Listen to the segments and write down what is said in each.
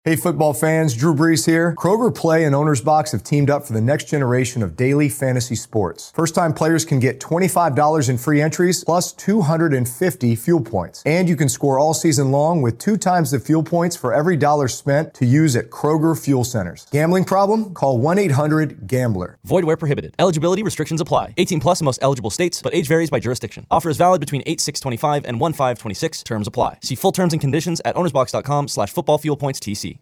Hey football fans, Drew Brees here. Kroger Play and Owner's Box have teamed up for the next generation of daily fantasy sports. First-time players can get $25 in free entries plus 250 fuel points. And you can score all season long with 2 times the fuel points for every dollar spent to use at Kroger Fuel Centers. Gambling problem? Call 1-800-GAMBLER. Void where prohibited. Eligibility restrictions apply. 18 plus in most eligible states, but age varies by jurisdiction. Offer is valid between 8/6/25 and 1/5/26. Terms apply. See full terms and conditions at ownersbox.com/footballfuelpoints-TC.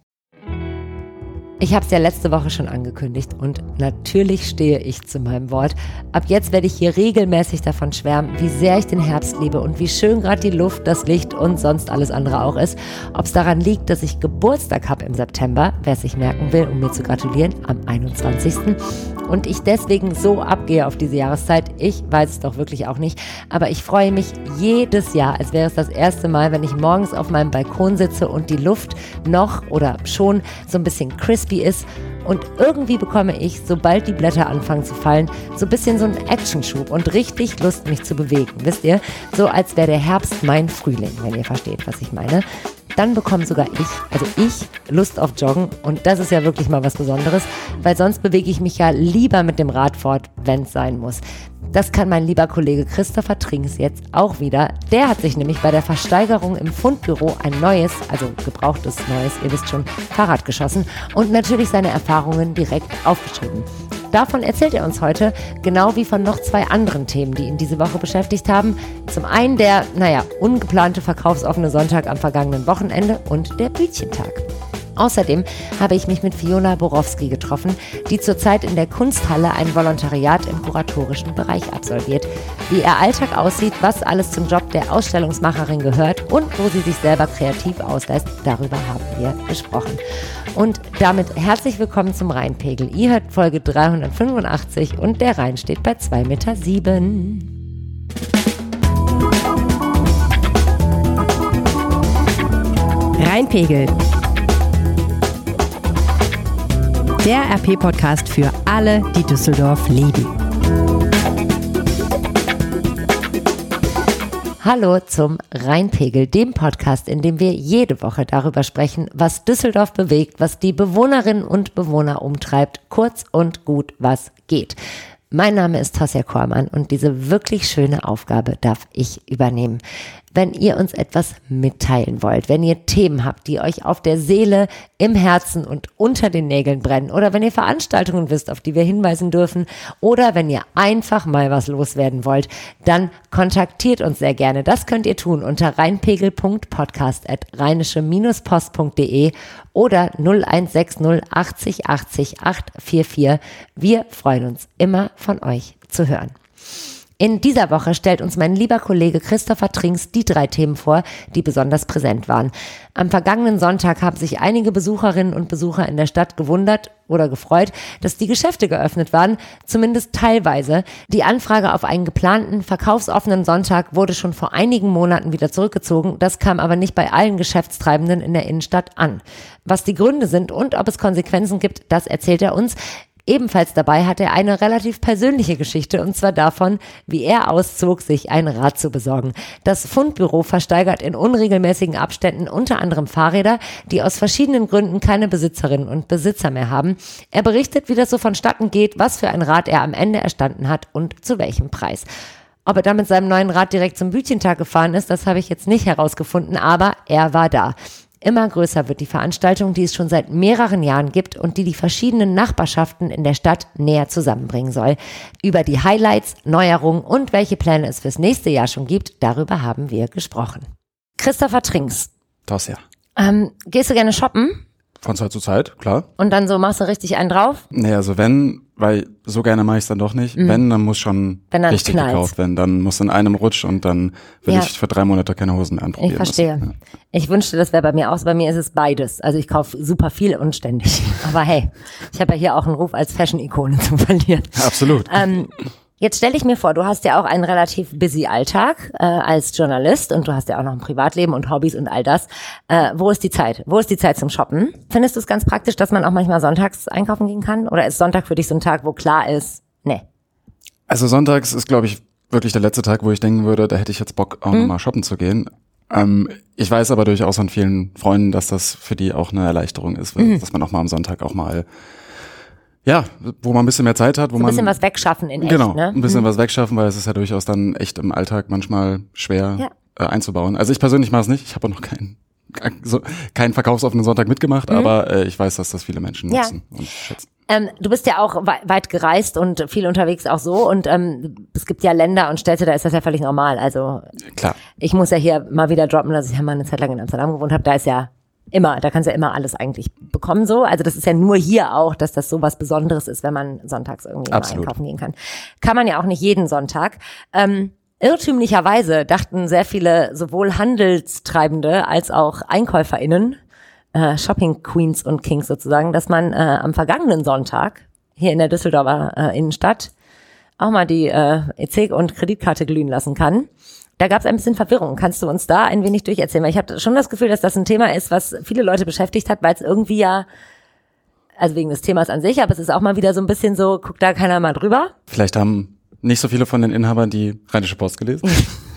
Ich habe es ja letzte Woche schon angekündigt und natürlich stehe ich zu meinem Wort. Ab jetzt werde ich hier regelmäßig davon schwärmen, wie sehr ich den Herbst liebe und wie schön gerade die Luft, das Licht und sonst alles andere auch ist. Ob es daran liegt, dass ich Geburtstag habe im September, wer es sich merken will, um mir zu gratulieren, am 21. Und ich deswegen so abgehe auf diese Jahreszeit, ich weiß es doch wirklich auch nicht. Aber ich freue mich jedes Jahr, als wäre es das erste Mal, wenn ich morgens auf meinem Balkon sitze und die Luft noch oder schon so ein bisschen crispy ist. Und irgendwie bekomme ich, sobald die Blätter anfangen zu fallen, so ein bisschen so einen Actionschub und richtig Lust, mich zu bewegen. Wisst ihr? So als wäre der Herbst mein Frühling, wenn ihr versteht, was ich meine. Dann bekomme sogar ich Lust auf Joggen und das ist ja wirklich mal was Besonderes, weil sonst bewege ich mich ja lieber mit dem Rad fort, wenn es sein muss. Das kann mein lieber Kollege Christopher Trinks jetzt auch wieder. Der hat sich nämlich bei der Versteigerung im Fundbüro ein neues, also gebrauchtes neues, ihr wisst schon, Fahrrad geschossen und natürlich seine Erfahrungen direkt aufgeschrieben. Davon erzählt er uns heute, genau wie von noch 2 anderen Themen, die ihn diese Woche beschäftigt haben. Zum einen der, ungeplante verkaufsoffene Sonntag am vergangenen Wochenende und der Bütchentag. Außerdem habe ich mich mit Fiona Borowski getroffen, die zurzeit in der Kunsthalle ein Volontariat im kuratorischen Bereich absolviert. Wie ihr Alltag aussieht, was alles zum Job der Ausstellungsmacherin gehört und wo sie sich selber kreativ auslässt, darüber haben wir gesprochen. Und damit herzlich willkommen zum Rheinpegel. Ihr hört Folge 385 und der Rhein steht bei 2,7 Meter. Rheinpegel. Der RP-Podcast für alle, die Düsseldorf lieben. Hallo zum Rheinpegel, dem Podcast, in dem wir jede Woche darüber sprechen, was Düsseldorf bewegt, was die Bewohnerinnen und Bewohner umtreibt, kurz und gut, was geht. Mein Name ist Tosja Kormann und diese wirklich schöne Aufgabe darf ich übernehmen. Wenn ihr uns etwas mitteilen wollt, wenn ihr Themen habt, die euch auf der Seele, im Herzen und unter den Nägeln brennen oder wenn ihr Veranstaltungen wisst, auf die wir hinweisen dürfen oder wenn ihr einfach mal was loswerden wollt, dann kontaktiert uns sehr gerne. Das könnt ihr tun unter rheinpegel.podcast@rheinische-post.de oder 0160 80 80 844. Wir freuen uns immer von euch zu hören. In dieser Woche stellt uns mein lieber Kollege Christopher Trinks die 3 Themen vor, die besonders präsent waren. Am vergangenen Sonntag haben sich einige Besucherinnen und Besucher in der Stadt gewundert oder gefreut, dass die Geschäfte geöffnet waren, zumindest teilweise. Die Anfrage auf einen geplanten, verkaufsoffenen Sonntag wurde schon vor einigen Monaten wieder zurückgezogen. Das kam aber nicht bei allen Geschäftstreibenden in der Innenstadt an. Was die Gründe sind und ob es Konsequenzen gibt, das erzählt er uns. Ebenfalls dabei hat er eine relativ persönliche Geschichte und zwar davon, wie er auszog, sich ein Rad zu besorgen. Das Fundbüro versteigert in unregelmäßigen Abständen unter anderem Fahrräder, die aus verschiedenen Gründen keine Besitzerinnen und Besitzer mehr haben. Er berichtet, wie das so vonstatten geht, was für ein Rad er am Ende erstanden hat und zu welchem Preis. Ob er da mit seinem neuen Rad direkt zum Bütchentag gefahren ist, das habe ich jetzt nicht herausgefunden, aber er war da. Immer größer wird die Veranstaltung, die es schon seit mehreren Jahren gibt und die verschiedenen Nachbarschaften in der Stadt näher zusammenbringen soll. Über die Highlights, Neuerungen und welche Pläne es fürs nächste Jahr schon gibt, darüber haben wir gesprochen. Christopher Trinks. Das ja. Gehst du gerne shoppen? Von Zeit zu Zeit, klar. Und dann so machst du richtig einen drauf? Nee, also wenn, weil so gerne mache ich es dann doch nicht. Wenn, dann muss schon richtig gekauft werden. Dann muss in einem Rutsch und dann will ich für 3 Monate keine Hosen mehr anprobieren. Ich verstehe. Ja. Ich wünschte, das wäre bei mir auch so. Bei mir ist es beides. Also ich kaufe super viel und ständig. Aber hey, ich habe ja hier auch einen Ruf als Fashion-Ikone zu verlieren. Absolut. Jetzt stelle ich mir vor, du hast ja auch einen relativ busy Alltag als Journalist und du hast ja auch noch ein Privatleben und Hobbys und all das. Wo ist die Zeit? Wo ist die Zeit zum Shoppen? Findest du es ganz praktisch, dass man auch manchmal sonntags einkaufen gehen kann? Oder ist Sonntag für dich so ein Tag, wo klar ist, nee? Also sonntags ist, glaube ich, wirklich der letzte Tag, wo ich denken würde, da hätte ich jetzt Bock, auch nochmal shoppen zu gehen. Ich weiß aber durchaus von vielen Freunden, dass das für die auch eine Erleichterung ist, dass man auch mal am Sonntag auch mal, ja, wo man ein bisschen mehr Zeit hat, wo man. Ein bisschen was wegschaffen in echt, genau, ne? Ein bisschen was wegschaffen, weil es ist ja durchaus dann echt im Alltag manchmal schwer einzubauen. Also ich persönlich mache es nicht, ich habe auch noch keinen verkaufsoffenen Sonntag mitgemacht, aber ich weiß, dass das viele Menschen nutzen und schätzen. Du bist ja auch weit gereist und viel unterwegs auch so und es gibt ja Länder und Städte, da ist das ja völlig normal. Also klar. Ich muss ja hier mal wieder droppen, dass ich ja mal eine Zeit lang in Amsterdam gewohnt habe. Da kannst du ja immer alles eigentlich bekommen so. Also das ist ja nur hier auch, dass das so was Besonderes ist, wenn man sonntags irgendwie mal einkaufen gehen kann. Kann man ja auch nicht jeden Sonntag. Irrtümlicherweise dachten sehr viele sowohl Handelstreibende als auch EinkäuferInnen, Shopping Queens und Kings sozusagen, dass man am vergangenen Sonntag hier in der Düsseldorfer Innenstadt auch mal die EC und Kreditkarte glühen lassen kann. Da gab es ein bisschen Verwirrung. Kannst du uns da ein wenig durcherzählen? Weil ich habe schon das Gefühl, dass das ein Thema ist, was viele Leute beschäftigt hat, weil es irgendwie also wegen des Themas an sich, aber es ist auch mal wieder so ein bisschen so, guckt da keiner mal drüber. Vielleicht haben nicht so viele von den Inhabern die Rheinische Post gelesen.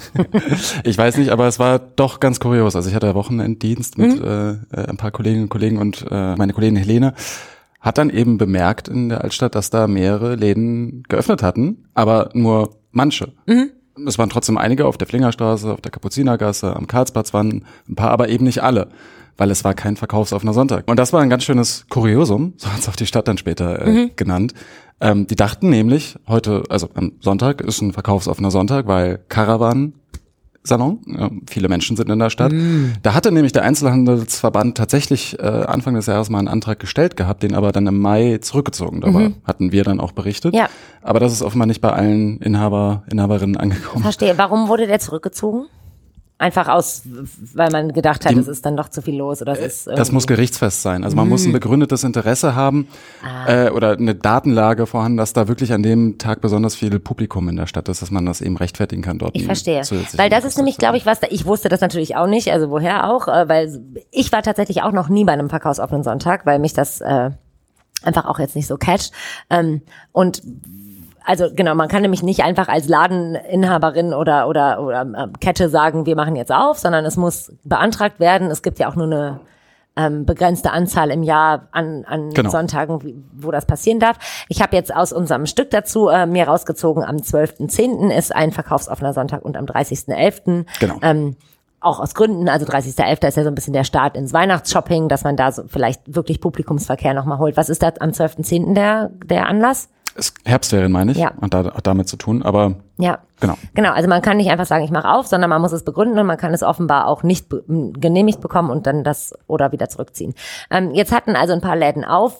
Ich weiß nicht, aber es war doch ganz kurios. Also ich hatte Wochenenddienst mit ein paar Kolleginnen und Kollegen und meine Kollegin Helene hat dann eben bemerkt in der Altstadt, dass da mehrere Läden geöffnet hatten, aber nur manche. Es waren trotzdem einige auf der Flingerstraße, auf der Kapuzinergasse, am Karlsplatz waren ein paar, aber eben nicht alle, weil es war kein verkaufsoffener Sonntag. Und das war ein ganz schönes Kuriosum, so hat es auch die Stadt dann später genannt. Die dachten nämlich, heute, also am Sonntag ist ein verkaufsoffener Sonntag, weil Caravan Salon. Viele Menschen sind in der Stadt. Da hatte nämlich der Einzelhandelsverband tatsächlich Anfang des Jahres mal einen Antrag gestellt gehabt, den aber dann im Mai zurückgezogen. Darüber hatten wir dann auch berichtet. Ja. Aber das ist offenbar nicht bei allen Inhaberinnen angekommen. Verstehe. Warum wurde der zurückgezogen? Einfach weil man gedacht hat, es ist dann doch zu viel los oder es ist das muss gerichtsfest sein. Also man muss ein begründetes Interesse haben oder eine Datenlage vorhanden, dass da wirklich an dem Tag besonders viel Publikum in der Stadt ist, dass man das eben rechtfertigen kann dort. Ich verstehe. Weil das ist nämlich, glaube ich, ich wusste das natürlich auch nicht, also woher auch, weil ich war tatsächlich auch noch nie bei einem verkaufsoffenen Sonntag, weil mich das einfach auch jetzt nicht so catcht. Und also genau, man kann nämlich nicht einfach als Ladeninhaberin oder Kette sagen, wir machen jetzt auf, sondern es muss beantragt werden. Es gibt ja auch nur eine begrenzte Anzahl im Jahr an Sonntagen, wo das passieren darf. Ich habe jetzt aus unserem Stück dazu mir rausgezogen, am 12.10. ist ein verkaufsoffener Sonntag und am 30.11. Genau. Auch aus Gründen, also 30.11. ist ja so ein bisschen der Start ins Weihnachtsshopping, dass man da so vielleicht wirklich Publikumsverkehr nochmal holt. Was ist da am 12.10. der Anlass? Herbstferien meine ich, und hat damit zu tun, aber ja, genau, also man kann nicht einfach sagen, ich mache auf, sondern man muss es begründen und man kann es offenbar auch nicht genehmigt bekommen und dann das oder wieder zurückziehen. Jetzt hatten also ein paar Läden auf,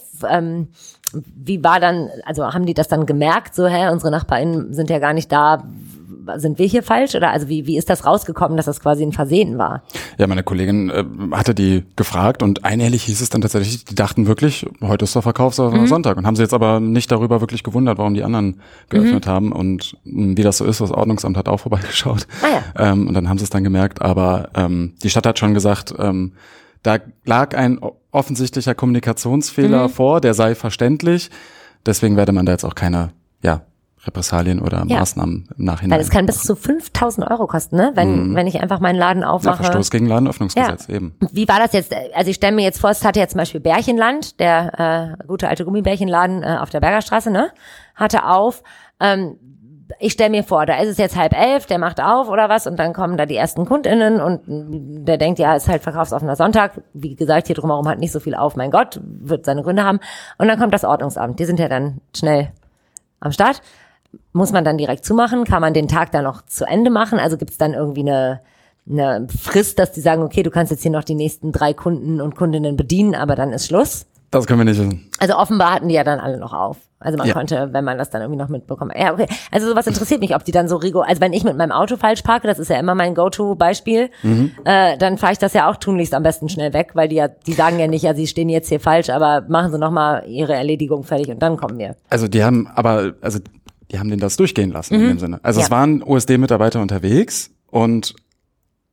wie war dann, also haben die das dann gemerkt, so, unsere NachbarInnen sind ja gar nicht da, sind wir hier falsch? Oder also wie ist das rausgekommen, dass das quasi ein Versehen war? Ja, meine Kollegin hatte die gefragt und einhellig hieß es dann tatsächlich, die dachten wirklich, heute ist der Verkaufsoffener Sonntag und haben sie jetzt aber nicht darüber wirklich gewundert, warum die anderen geöffnet haben und wie das so ist, das Ordnungsamt hat auch vorbeigeschaut. Und dann haben sie es dann gemerkt, aber die Stadt hat schon gesagt, da lag ein offensichtlicher Kommunikationsfehler vor, der sei verständlich, deswegen werde man da jetzt auch keine, Repressalien oder Maßnahmen im Nachhinein. Weil es kann bis zu 5.000 € kosten, ne? Wenn ich einfach meinen Laden aufmache. Verstoß gegen Ladenöffnungsgesetz eben. Wie war das jetzt? Also ich stelle mir jetzt vor, es hatte ja zum Beispiel Bärchenland, der gute alte Gummibärchenladen auf der Bergerstraße, ne? Hatte auf. Ich stelle mir vor, da ist es jetzt 10:30, der macht auf oder was und dann kommen da die ersten KundInnen und der denkt, ja, ist halt verkaufsoffener Sonntag. Wie gesagt, hier drumherum hat nicht so viel auf, mein Gott, wird seine Gründe haben. Und dann kommt das Ordnungsamt. Die sind ja dann schnell am Start. Muss man dann direkt zumachen? Kann man den Tag dann noch zu Ende machen? Also gibt es dann irgendwie eine Frist, dass die sagen, okay, du kannst jetzt hier noch die nächsten 3 Kunden und Kundinnen bedienen, aber dann ist Schluss? Das können wir nicht wissen. Also offenbar hatten die ja dann alle noch auf. Also man konnte, wenn man das dann irgendwie noch mitbekommt. Ja, okay. Also sowas interessiert mich, ob die dann so also wenn ich mit meinem Auto falsch parke, das ist ja immer mein Go-To-Beispiel, dann fahre ich das ja auch tunlichst am besten schnell weg, weil die sagen ja nicht, sie stehen jetzt hier falsch, aber machen sie nochmal ihre Erledigung fertig und dann kommen wir. Also die haben denen das durchgehen lassen in dem Sinne. Also es waren OSD-Mitarbeiter unterwegs und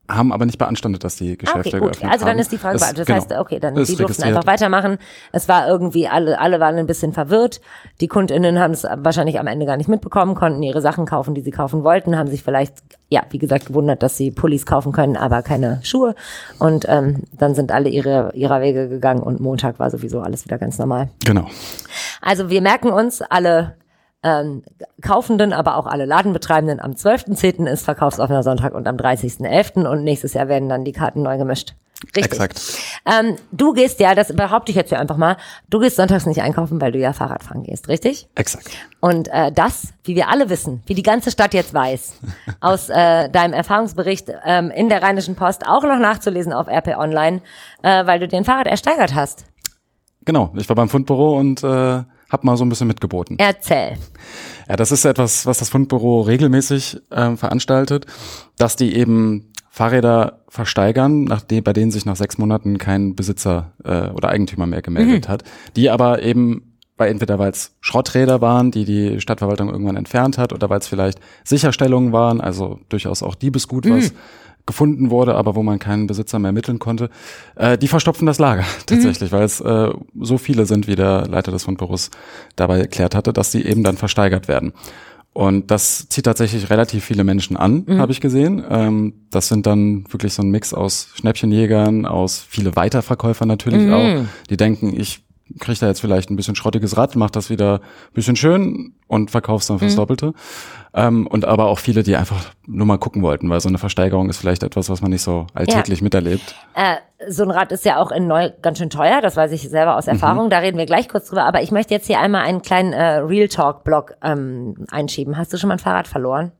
haben aber nicht beanstandet, dass die Geschäfte geöffnet haben. Also dann ist die Frage beantwortet. Das heißt, okay, dann die durften einfach weitermachen. Es war irgendwie, alle waren ein bisschen verwirrt. Die KundInnen haben es wahrscheinlich am Ende gar nicht mitbekommen, konnten ihre Sachen kaufen, die sie kaufen wollten, haben sich vielleicht, ja, wie gesagt, gewundert, dass sie Pullis kaufen können, aber keine Schuhe. Und dann sind alle ihrer Wege gegangen und Montag war sowieso alles wieder ganz normal. Genau. Also wir merken uns, alle Kaufenden, aber auch alle Ladenbetreibenden, am 12.10. ist verkaufsoffener Sonntag und am 30.11. und nächstes Jahr werden dann die Karten neu gemischt. Richtig. Exakt. Du gehst ja, das behaupte ich jetzt hier einfach mal, du gehst sonntags nicht einkaufen, weil du ja Fahrradfahren gehst, richtig? Exakt. Und das, wie wir alle wissen, wie die ganze Stadt jetzt weiß, aus deinem Erfahrungsbericht in der Rheinischen Post auch noch nachzulesen auf RP Online, weil du dir ein Fahrrad ersteigert hast. Genau, ich war beim Fundbüro und hab mal so ein bisschen mitgeboten. Erzähl. Ja, das ist etwas, was das Fundbüro regelmäßig veranstaltet, dass die eben Fahrräder versteigern, bei denen sich nach 6 Monaten kein Besitzer oder Eigentümer mehr gemeldet hat, die aber eben entweder weil es Schrotträder waren, die Stadtverwaltung irgendwann entfernt hat, oder weil es vielleicht Sicherstellungen waren, also durchaus auch Diebesgut, was gefunden wurde, aber wo man keinen Besitzer mehr ermitteln konnte, die verstopfen das Lager tatsächlich, weil es so viele sind, wie der Leiter des Fundbüros dabei erklärt hatte, dass die eben dann versteigert werden. Und das zieht tatsächlich relativ viele Menschen an, habe ich gesehen. Das sind dann wirklich so ein Mix aus Schnäppchenjägern, aus viele Weiterverkäufer natürlich auch, die denken, ich kriege da jetzt vielleicht ein bisschen schrottiges Rad, mach das wieder ein bisschen schön und verkauf's dann fürs Doppelte. Und aber auch viele, die einfach nur mal gucken wollten, weil so eine Versteigerung ist vielleicht etwas, was man nicht so alltäglich miterlebt. So ein Rad ist ja auch in neu ganz schön teuer, das weiß ich selber aus Erfahrung, da reden wir gleich kurz drüber, aber ich möchte jetzt hier einmal einen kleinen Real Talk-Blog einschieben. Hast du schon mal ein Fahrrad verloren?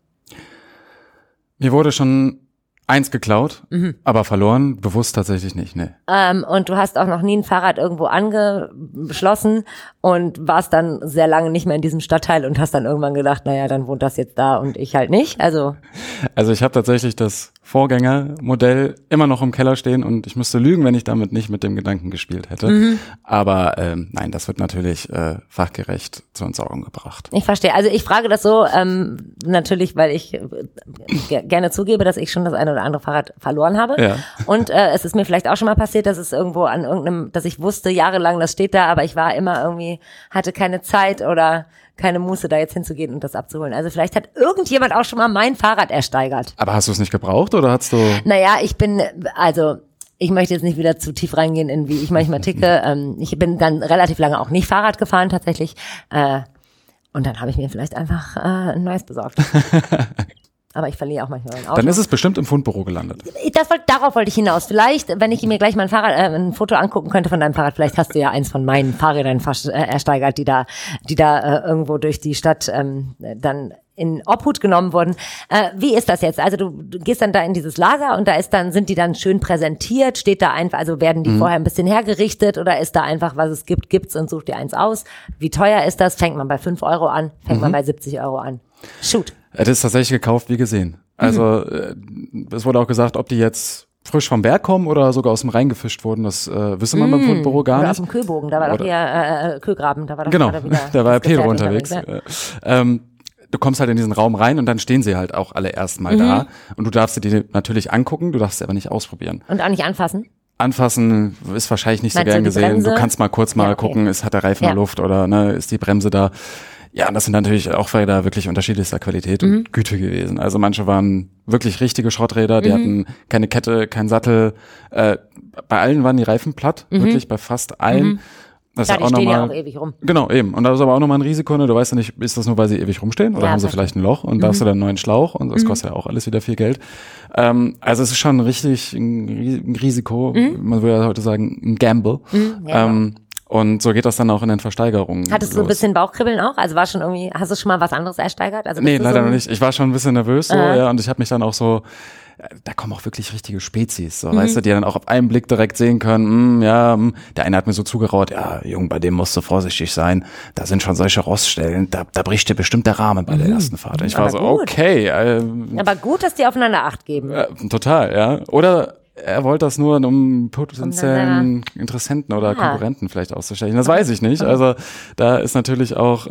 Mir wurde schon 1 geklaut, aber verloren, bewusst tatsächlich nicht, ne. Und du hast auch noch nie ein Fahrrad irgendwo angeschlossen und warst dann sehr lange nicht mehr in diesem Stadtteil und hast dann irgendwann gedacht, naja, dann wohnt das jetzt da und ich halt nicht, also ich habe tatsächlich das Vorgängermodell immer noch im Keller stehen und ich müsste lügen, wenn ich damit nicht mit dem Gedanken gespielt hätte. Aber nein, das wird natürlich fachgerecht zur Entsorgung gebracht. Ich verstehe. Also ich frage das so, natürlich, weil ich gerne zugebe, dass ich schon das eine oder andere Fahrrad verloren habe. Ja. Und es ist mir vielleicht auch schon mal passiert, dass es irgendwo an dass ich wusste, jahrelang, das steht da, aber ich war immer irgendwie, hatte keine Zeit oder keine Muße, da jetzt hinzugehen und das abzuholen. Also vielleicht hat irgendjemand auch schon mal mein Fahrrad ersteigert. Aber hast du es nicht gebraucht oder hast du... Naja, ich möchte jetzt nicht wieder zu tief reingehen in wie ich manchmal ticke. Ich bin dann relativ lange auch nicht Fahrrad gefahren tatsächlich. Und dann habe ich mir vielleicht einfach ein neues besorgt. Aber ich verliere auch manchmal mein Auto. Dann ist es bestimmt im Fundbüro gelandet. Darauf wollte ich hinaus. Vielleicht, wenn ich mir gleich mal ein Foto angucken könnte von deinem Fahrrad, vielleicht hast du ja eins von meinen Fahrrädern ersteigert, die da irgendwo durch die Stadt dann in Obhut genommen wurden. Wie ist das jetzt? Also du gehst dann da in dieses Lager und sind die dann schön präsentiert? Steht da einfach, also werden die vorher ein bisschen hergerichtet oder ist da einfach, was es gibt, gibt's und such dir eins aus? Wie teuer ist das? Fängt man bei 5 Euro an? Fängt man bei 70 Euro an? Shoot. Es ist tatsächlich gekauft wie gesehen. Also es wurde auch gesagt, ob die jetzt frisch vom Berg kommen oder sogar aus dem Rhein gefischt wurden, das wisse man beim Fundbüro gar oder nicht. Aus dem Köbogen, da war doch hier Kögraben, da war doch genau, wieder da war Pedro Gefährt unterwegs. Ja. Du kommst halt in diesen Raum rein und dann stehen sie halt auch alle erstmal da und du darfst sie dir natürlich angucken, du darfst sie aber nicht ausprobieren. Und auch nicht anfassen? Anfassen ist wahrscheinlich nicht so Meinst gern du die gesehen. Bremse? Du kannst mal kurz gucken, hat der Reifen noch Luft oder ist die Bremse da. Ja, und das sind natürlich auch Räder wirklich unterschiedlichster Qualität und Güte gewesen. Also manche waren wirklich richtige Schrotträder, die hatten keine Kette, keinen Sattel. Bei allen waren die Reifen platt, wirklich bei fast allen. Das Ja, ist die auch stehen noch ja mal, auch ewig rum. Genau, eben. Und das ist aber auch nochmal ein Risiko, ne? Du weißt ja nicht, ist das nur, weil sie ewig rumstehen oder Ja, haben sie verstehe. vielleicht ein Loch und darfst du dann einen neuen Schlauch und das kostet ja auch alles wieder viel Geld. Also es ist schon richtig ein Risiko, man würde ja heute sagen, ein Gamble. Und so geht das dann auch in den Versteigerungen. Hattest du ein bisschen Bauchkribbeln auch? Also hast du schon mal was anderes ersteigert? Also Nee, bist du leider so noch nicht. Ich war schon ein bisschen nervös und ich habe mich dann auch so, da kommen auch wirklich richtige Spezies, so, weißt du, die dann auch auf einen Blick direkt sehen können, der eine hat mir so zugerauert, ja, Jung, bei dem musst du vorsichtig sein, da sind schon solche Roststellen, da bricht dir bestimmt der Rahmen bei der ersten Fahrt. Und ich war so, gut. okay. Aber gut, dass die aufeinander Acht geben. Total, ja. Oder er wollte das nur, um potenziellen Interessenten oder Konkurrenten vielleicht auszustechen. Das weiß ich nicht. Also da ist natürlich auch,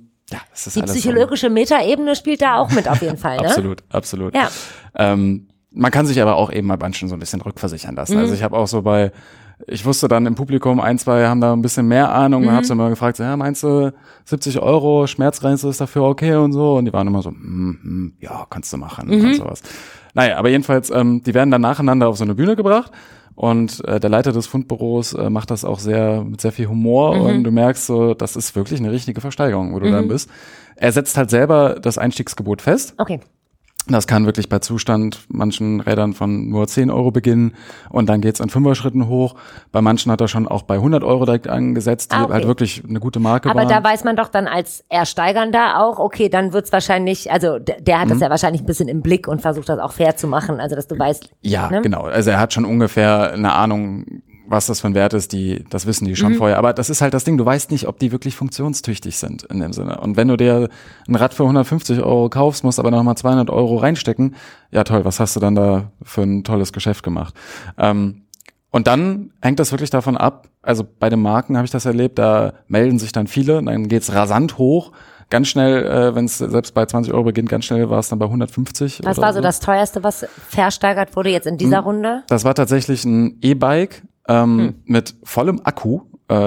es ist Die alles psychologische Metaebene spielt da auch mit auf jeden Fall, ne? Absolut. Ja. Man kann sich aber auch eben bei manchen so ein bisschen rückversichern lassen. Also ich habe auch so ich wusste dann im Publikum, 1, 2 haben da ein bisschen mehr Ahnung und habe sie immer gefragt, so, ja, meinst du 70 €, Schmerzgrenze ist dafür okay und so? Und die waren immer so, ja, kannst du machen und sowas. Naja, aber jedenfalls, die werden dann nacheinander auf so eine Bühne gebracht und der Leiter des Fundbüros macht das auch mit sehr viel Humor und du merkst so, das ist wirklich eine richtige Versteigerung, wo du dann bist. Er setzt halt selber das Einstiegsgebot fest. Okay. Das kann wirklich bei Zustand manchen Rädern von nur 10 € beginnen und dann geht's in 5er-Schritten hoch. Bei manchen hat er schon auch bei 100 € direkt angesetzt, die halt wirklich eine gute Marke waren. Aber da weiß man doch dann als Ersteigernder auch, okay, dann wird's wahrscheinlich, also der hat das ja wahrscheinlich ein bisschen im Blick und versucht das auch fair zu machen, also dass du weißt. Ja, ne? Genau. Also er hat schon ungefähr eine Ahnung, was das für ein Wert ist, das wissen die schon vorher. Aber das ist halt das Ding, du weißt nicht, ob die wirklich funktionstüchtig sind in dem Sinne. Und wenn du dir ein Rad für 150 € kaufst, musst aber nochmal 200 € reinstecken, ja toll, was hast du dann da für ein tolles Geschäft gemacht? Und dann hängt das wirklich davon ab, also bei den Marken habe ich das erlebt, da melden sich dann viele, dann geht's rasant hoch. Ganz schnell, wenn es selbst bei 20 € beginnt, ganz schnell war es dann bei 150. Was war so das teuerste, was versteigert wurde jetzt in dieser Runde? Das war tatsächlich ein E-Bike mit vollem Akku,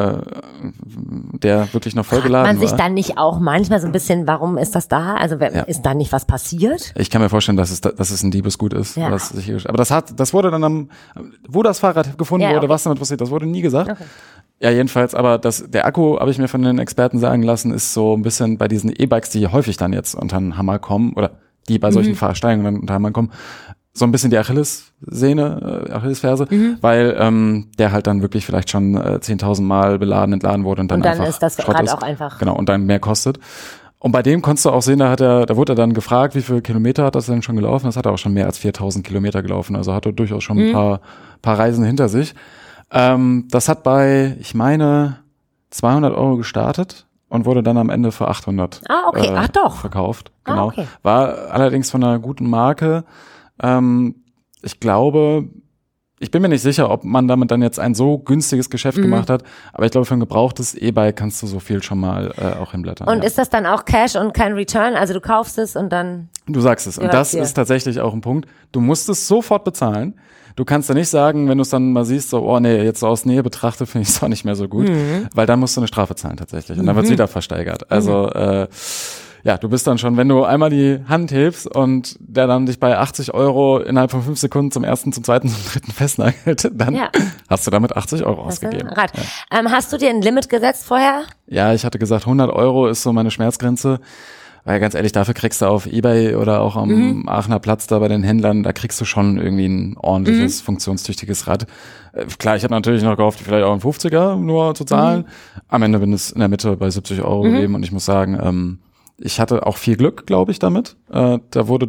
der wirklich noch voll geladen war. Man sich dann nicht auch manchmal so ein bisschen, warum ist das da? Also ist da nicht was passiert? Ich kann mir vorstellen, dass es ein Diebesgut ist. Ja. Aber das wurde dann wo das Fahrrad gefunden wurde, was damit passiert, das wurde nie gesagt. Okay. Ja, jedenfalls, aber der Akku, habe ich mir von den Experten sagen lassen, ist so ein bisschen bei diesen E-Bikes, die häufig dann jetzt unter den Hammer kommen, oder die bei solchen Fahrsteigungen dann unter den Hammer kommen, so ein bisschen die Achillesferse, weil der halt dann wirklich vielleicht schon 10.000 Mal beladen, entladen wurde und dann einfach ist das Rad auch einfach. Genau, und dann mehr kostet. Und bei dem konntest du auch sehen, da wurde er dann gefragt, wie viele Kilometer hat das denn schon gelaufen? Das hat er auch schon mehr als 4.000 Kilometer gelaufen, also hat er durchaus schon ein paar Reisen hinter sich. Das hat bei, ich meine, 200 € gestartet und wurde dann am Ende für 800 verkauft. Genau. Okay. War allerdings von einer guten Marke. Ich glaube, ich bin mir nicht sicher, ob man damit dann jetzt ein so günstiges Geschäft gemacht hat, aber ich glaube, für ein gebrauchtes E-Bike kannst du so viel schon mal auch hinblättern. Und ist das dann auch Cash und kein Return? Also du kaufst es und dann... Du sagst es. Und das ist tatsächlich auch ein Punkt. Du musst es sofort bezahlen. Du kannst ja nicht sagen, wenn du es dann mal siehst, so, oh nee, jetzt so aus Nähe betrachtet, finde ich es auch nicht mehr so gut, weil dann musst du eine Strafe zahlen tatsächlich und dann wird es wieder versteigert. Also ja, du bist dann schon, wenn du einmal die Hand hebst und der dann dich bei 80 € innerhalb von 5 Sekunden zum ersten, zum zweiten, zum dritten festnagelt, dann hast du damit 80 € ausgegeben. Ja. Hast du dir ein Limit gesetzt vorher? Ja, ich hatte gesagt, 100 € ist so meine Schmerzgrenze. Weil ganz ehrlich, dafür kriegst du auf eBay oder auch am Aachener Platz da bei den Händlern, da kriegst du schon irgendwie ein ordentliches, funktionstüchtiges Rad. Klar, ich habe natürlich noch gehofft, vielleicht auch einen 50er nur zu zahlen. Am Ende bin es in der Mitte bei 70 € gegeben und ich muss sagen, ich hatte auch viel Glück, glaube ich, damit. Da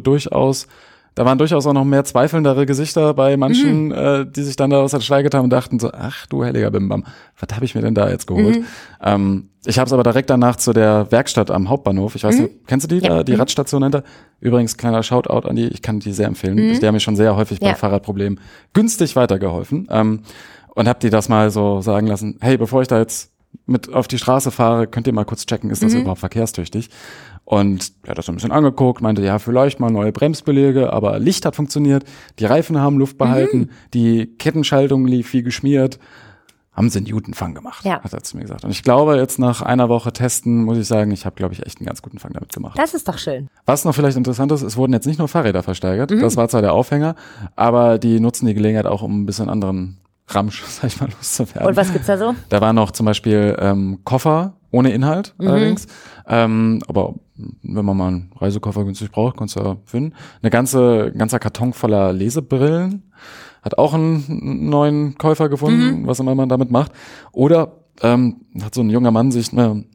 waren durchaus auch noch mehr zweifelndere Gesichter bei manchen, die sich dann daraus ersteigert haben und dachten so, ach du heiliger Bimbam, was habe ich mir denn da jetzt geholt? Ich habe es aber direkt danach zu der Werkstatt am Hauptbahnhof, ich weiß nicht, kennst du die, die Radstation hinter? Übrigens, kleiner Shoutout an die, ich kann die sehr empfehlen. Die haben mir schon sehr häufig bei Fahrradproblemen günstig weitergeholfen und habe die das mal so sagen lassen, hey, bevor ich da jetzt mit auf die Straße fahre, könnt ihr mal kurz checken, ist das überhaupt verkehrstüchtig? Und er hat das so ein bisschen angeguckt, meinte, ja, vielleicht mal neue Bremsbeläge, aber Licht hat funktioniert, die Reifen haben Luft behalten, die Kettenschaltung lief wie geschmiert, haben sie einen Newtonfang gemacht, hat er zu mir gesagt. Und ich glaube, jetzt nach einer Woche Testen, muss ich sagen, ich habe, glaube ich, echt einen ganz guten Fang damit gemacht. Das ist doch schön. Was noch vielleicht interessant ist, es wurden jetzt nicht nur Fahrräder versteigert, das war zwar der Aufhänger, aber die nutzen die Gelegenheit auch, um ein bisschen anderen Ramsch, sag ich mal, loszuwerden. Und was gibt's da so? Da waren noch zum Beispiel Koffer ohne Inhalt allerdings. Aber wenn man mal einen Reisekoffer günstig braucht, kannst du ja finden. Ein ganzer Karton voller Lesebrillen. Hat auch einen neuen Käufer gefunden, was immer man damit macht. Oder hat so ein junger Mann sich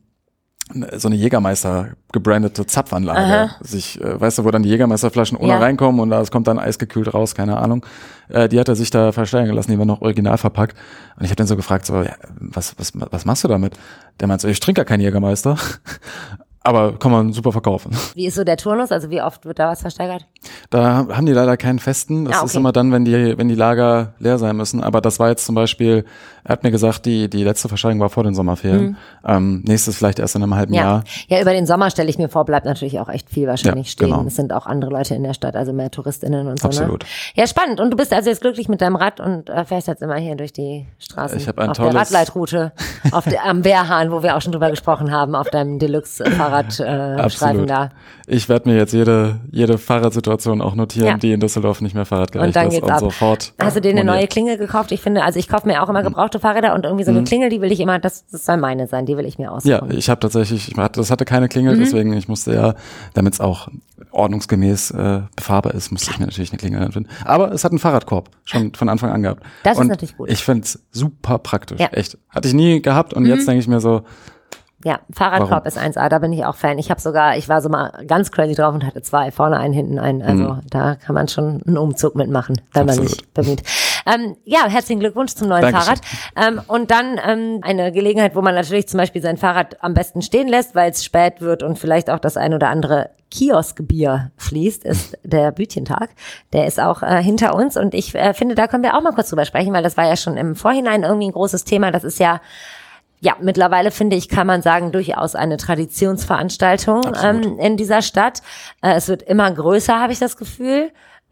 so eine Jägermeister gebrandete Zapfanlage sich, weißt du, wo dann die Jägermeisterflaschen ohne reinkommen und es kommt dann eisgekühlt raus, keine Ahnung. Die hat er sich da versteigern lassen, die war noch original verpackt. Und ich habe dann so gefragt, so, ja, was machst du damit? Der meint so, ich trinke ja keinen Jägermeister, aber kann man super verkaufen. Wie ist so der Turnus? Also wie oft wird da was versteigert? Da haben die leider keinen festen. Das ist immer dann, wenn die Lager leer sein müssen. Aber das war jetzt zum Beispiel Er hat mir gesagt, die letzte Verschreibung war vor den Sommerferien. Nächstes vielleicht erst in einem halben Jahr. Ja, über den Sommer stelle ich mir vor, bleibt natürlich auch echt viel wahrscheinlich stehen. Genau. Es sind auch andere Leute in der Stadt, also mehr TouristInnen und so. Absolut. Ne? Ja, spannend. Und du bist also jetzt glücklich mit deinem Rad und fährst jetzt immer hier durch die Straßen Ich habe ein auf tolles der Radleitroute, am Wehrhahn, wo wir auch schon drüber gesprochen haben, auf deinem Deluxe-Fahrradstreifen da. Ich werde mir jetzt jede Fahrradsituation auch notieren, die in Düsseldorf nicht mehr fahrradgerecht und dann ist geht's und ab. sofort. Hast du dir eine neue Klingel gekauft? Ich finde, also ich kaufe mir auch immer gebrauchte Fahrräder und irgendwie so eine Klingel, die will ich immer, das soll meine sein, die will ich mir aussuchen. Ja, ich habe tatsächlich, das hatte keine Klingel, deswegen ich musste ja, damit es auch ordnungsgemäß befahrbar ist, musste ich mir natürlich eine Klingel finden. Aber es hat einen Fahrradkorb schon von Anfang an gehabt. Das und ist natürlich gut. Ich finde es super praktisch, echt. Hatte ich nie gehabt und jetzt denke ich mir so, ja, Fahrradkorb ist 1A, da bin ich auch Fan. Ich war so mal ganz crazy drauf und hatte 2, vorne einen, hinten einen. Also da kann man schon einen Umzug mitmachen, wenn man sich bemüht. Ja, herzlichen Glückwunsch zum neuen Dankeschön. Fahrrad. Und dann eine Gelegenheit, wo man natürlich zum Beispiel sein Fahrrad am besten stehen lässt, weil es spät wird und vielleicht auch das ein oder andere Kioskbier fließt, ist der Bütchentag. Der ist auch hinter uns und ich finde, da können wir auch mal kurz drüber sprechen, weil das war ja schon im Vorhinein irgendwie ein großes Thema. Das ist ja, mittlerweile finde ich, kann man sagen, durchaus eine Traditionsveranstaltung in dieser Stadt. Es wird immer größer, habe ich das Gefühl.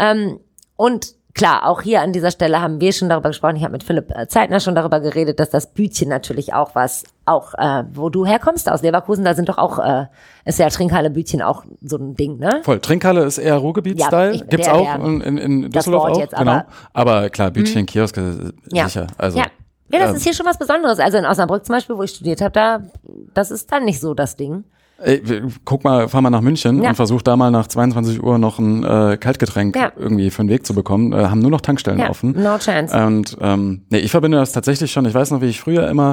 Und klar, auch hier an dieser Stelle haben wir schon darüber gesprochen. Ich habe mit Philipp Zeitner schon darüber geredet, dass das Bütchen natürlich auch wo du herkommst, aus Leverkusen, da sind doch auch, ist ja Trinkhalle Bütchen auch so ein Ding, ne? voll. Trinkhalle ist eher Ruhrgebiet-Style, gibt's auch in Düsseldorf Wort auch, jetzt, genau. Aber klar, Bütchen, Kioske, sicher. Also, Ja, das ist hier schon was Besonderes. Also in Osnabrück zum Beispiel, wo ich studiert habe, das ist dann nicht so das Ding. Fahr mal nach München und versuch da mal nach 22 Uhr noch ein Kaltgetränk irgendwie für den Weg zu bekommen. Haben nur noch Tankstellen offen. No chance. Und ich verbinde das tatsächlich schon. Ich weiß noch, wie ich früher immer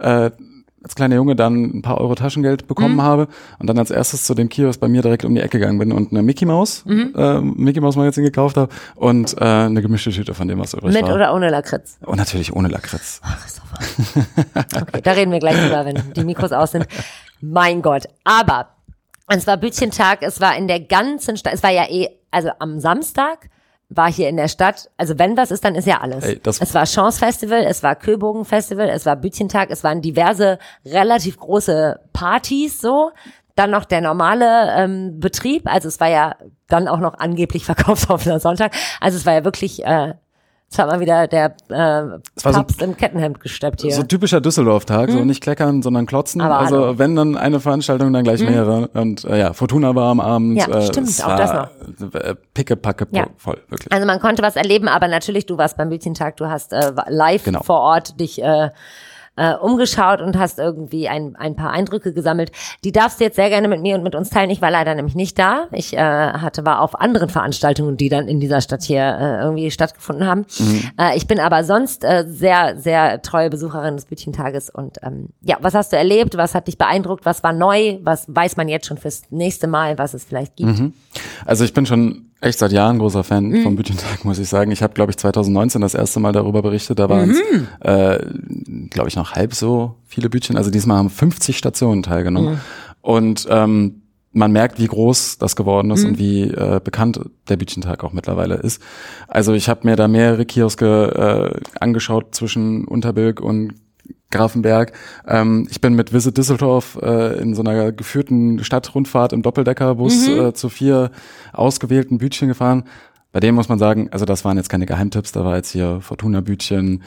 als kleiner Junge dann ein paar Euro Taschengeld bekommen habe und dann als erstes zu dem Kiosk bei mir direkt um die Ecke gegangen bin und eine Mickey Maus Magazin gekauft habe und eine gemischte Tüte von dem, was übrig war. Mit oder ohne Lakritz? Und natürlich ohne Lakritz. Ach, ist doch wahr. Okay, da reden wir gleich drüber, wenn die Mikros aus sind. Mein Gott. Aber es war Bütchentag, es war in der ganzen Stadt, es war ja also am Samstag war hier in der Stadt, also wenn was ist, dann ist ja alles. Es war Chance Festival, es war Köbogen Festival, es war Bütchentag, es waren diverse relativ große Partys so. Dann noch der normale Betrieb, also es war ja dann auch noch angeblich verkaufsoffener Sonntag. Also es war ja wirklich, es hat mal wieder der Papst im Kettenhemd gesteppt hier. So typischer Düsseldorf-Tag, so nicht kleckern, sondern klotzen. Aber also hallo. wenn dann eine Veranstaltung, dann gleich mehrere. Und Fortuna war am Abend. Ja, stimmt, es auch war das noch. Pickepacke voll, wirklich. Also man konnte was erleben, aber natürlich, du warst beim Bütchentag, du hast live Genau. vor Ort dich umgeschaut und hast irgendwie ein paar Eindrücke gesammelt. Die darfst du jetzt sehr gerne mit mir und mit uns teilen. Ich war leider nämlich nicht da. Ich war auf anderen Veranstaltungen, die dann in dieser Stadt hier irgendwie stattgefunden haben. Ich bin aber sonst sehr, sehr treue Besucherin des Bütchentages. Und was hast du erlebt? Was hat dich beeindruckt? Was war neu? Was weiß man jetzt schon fürs nächste Mal, was es vielleicht gibt? Also ich bin schon echt seit Jahren großer Fan vom Bütchentag, muss ich sagen. Ich habe, glaube ich, 2019 das erste Mal darüber berichtet. Da waren es, glaube ich, noch halb so viele Bütchen. Also diesmal haben 50 Stationen teilgenommen. Und man merkt, wie groß das geworden ist und wie bekannt der Bütchentag auch mittlerweile ist. Also ich habe mir da mehrere Kioske angeschaut zwischen Unterbilk und Grafenberg. Ich bin mit Visit Düsseldorf in so einer geführten Stadtrundfahrt im Doppeldeckerbus zu 4 ausgewählten Bütchen gefahren. Bei dem muss man sagen, also das waren jetzt keine Geheimtipps, da war jetzt hier Fortuna-Bütchen,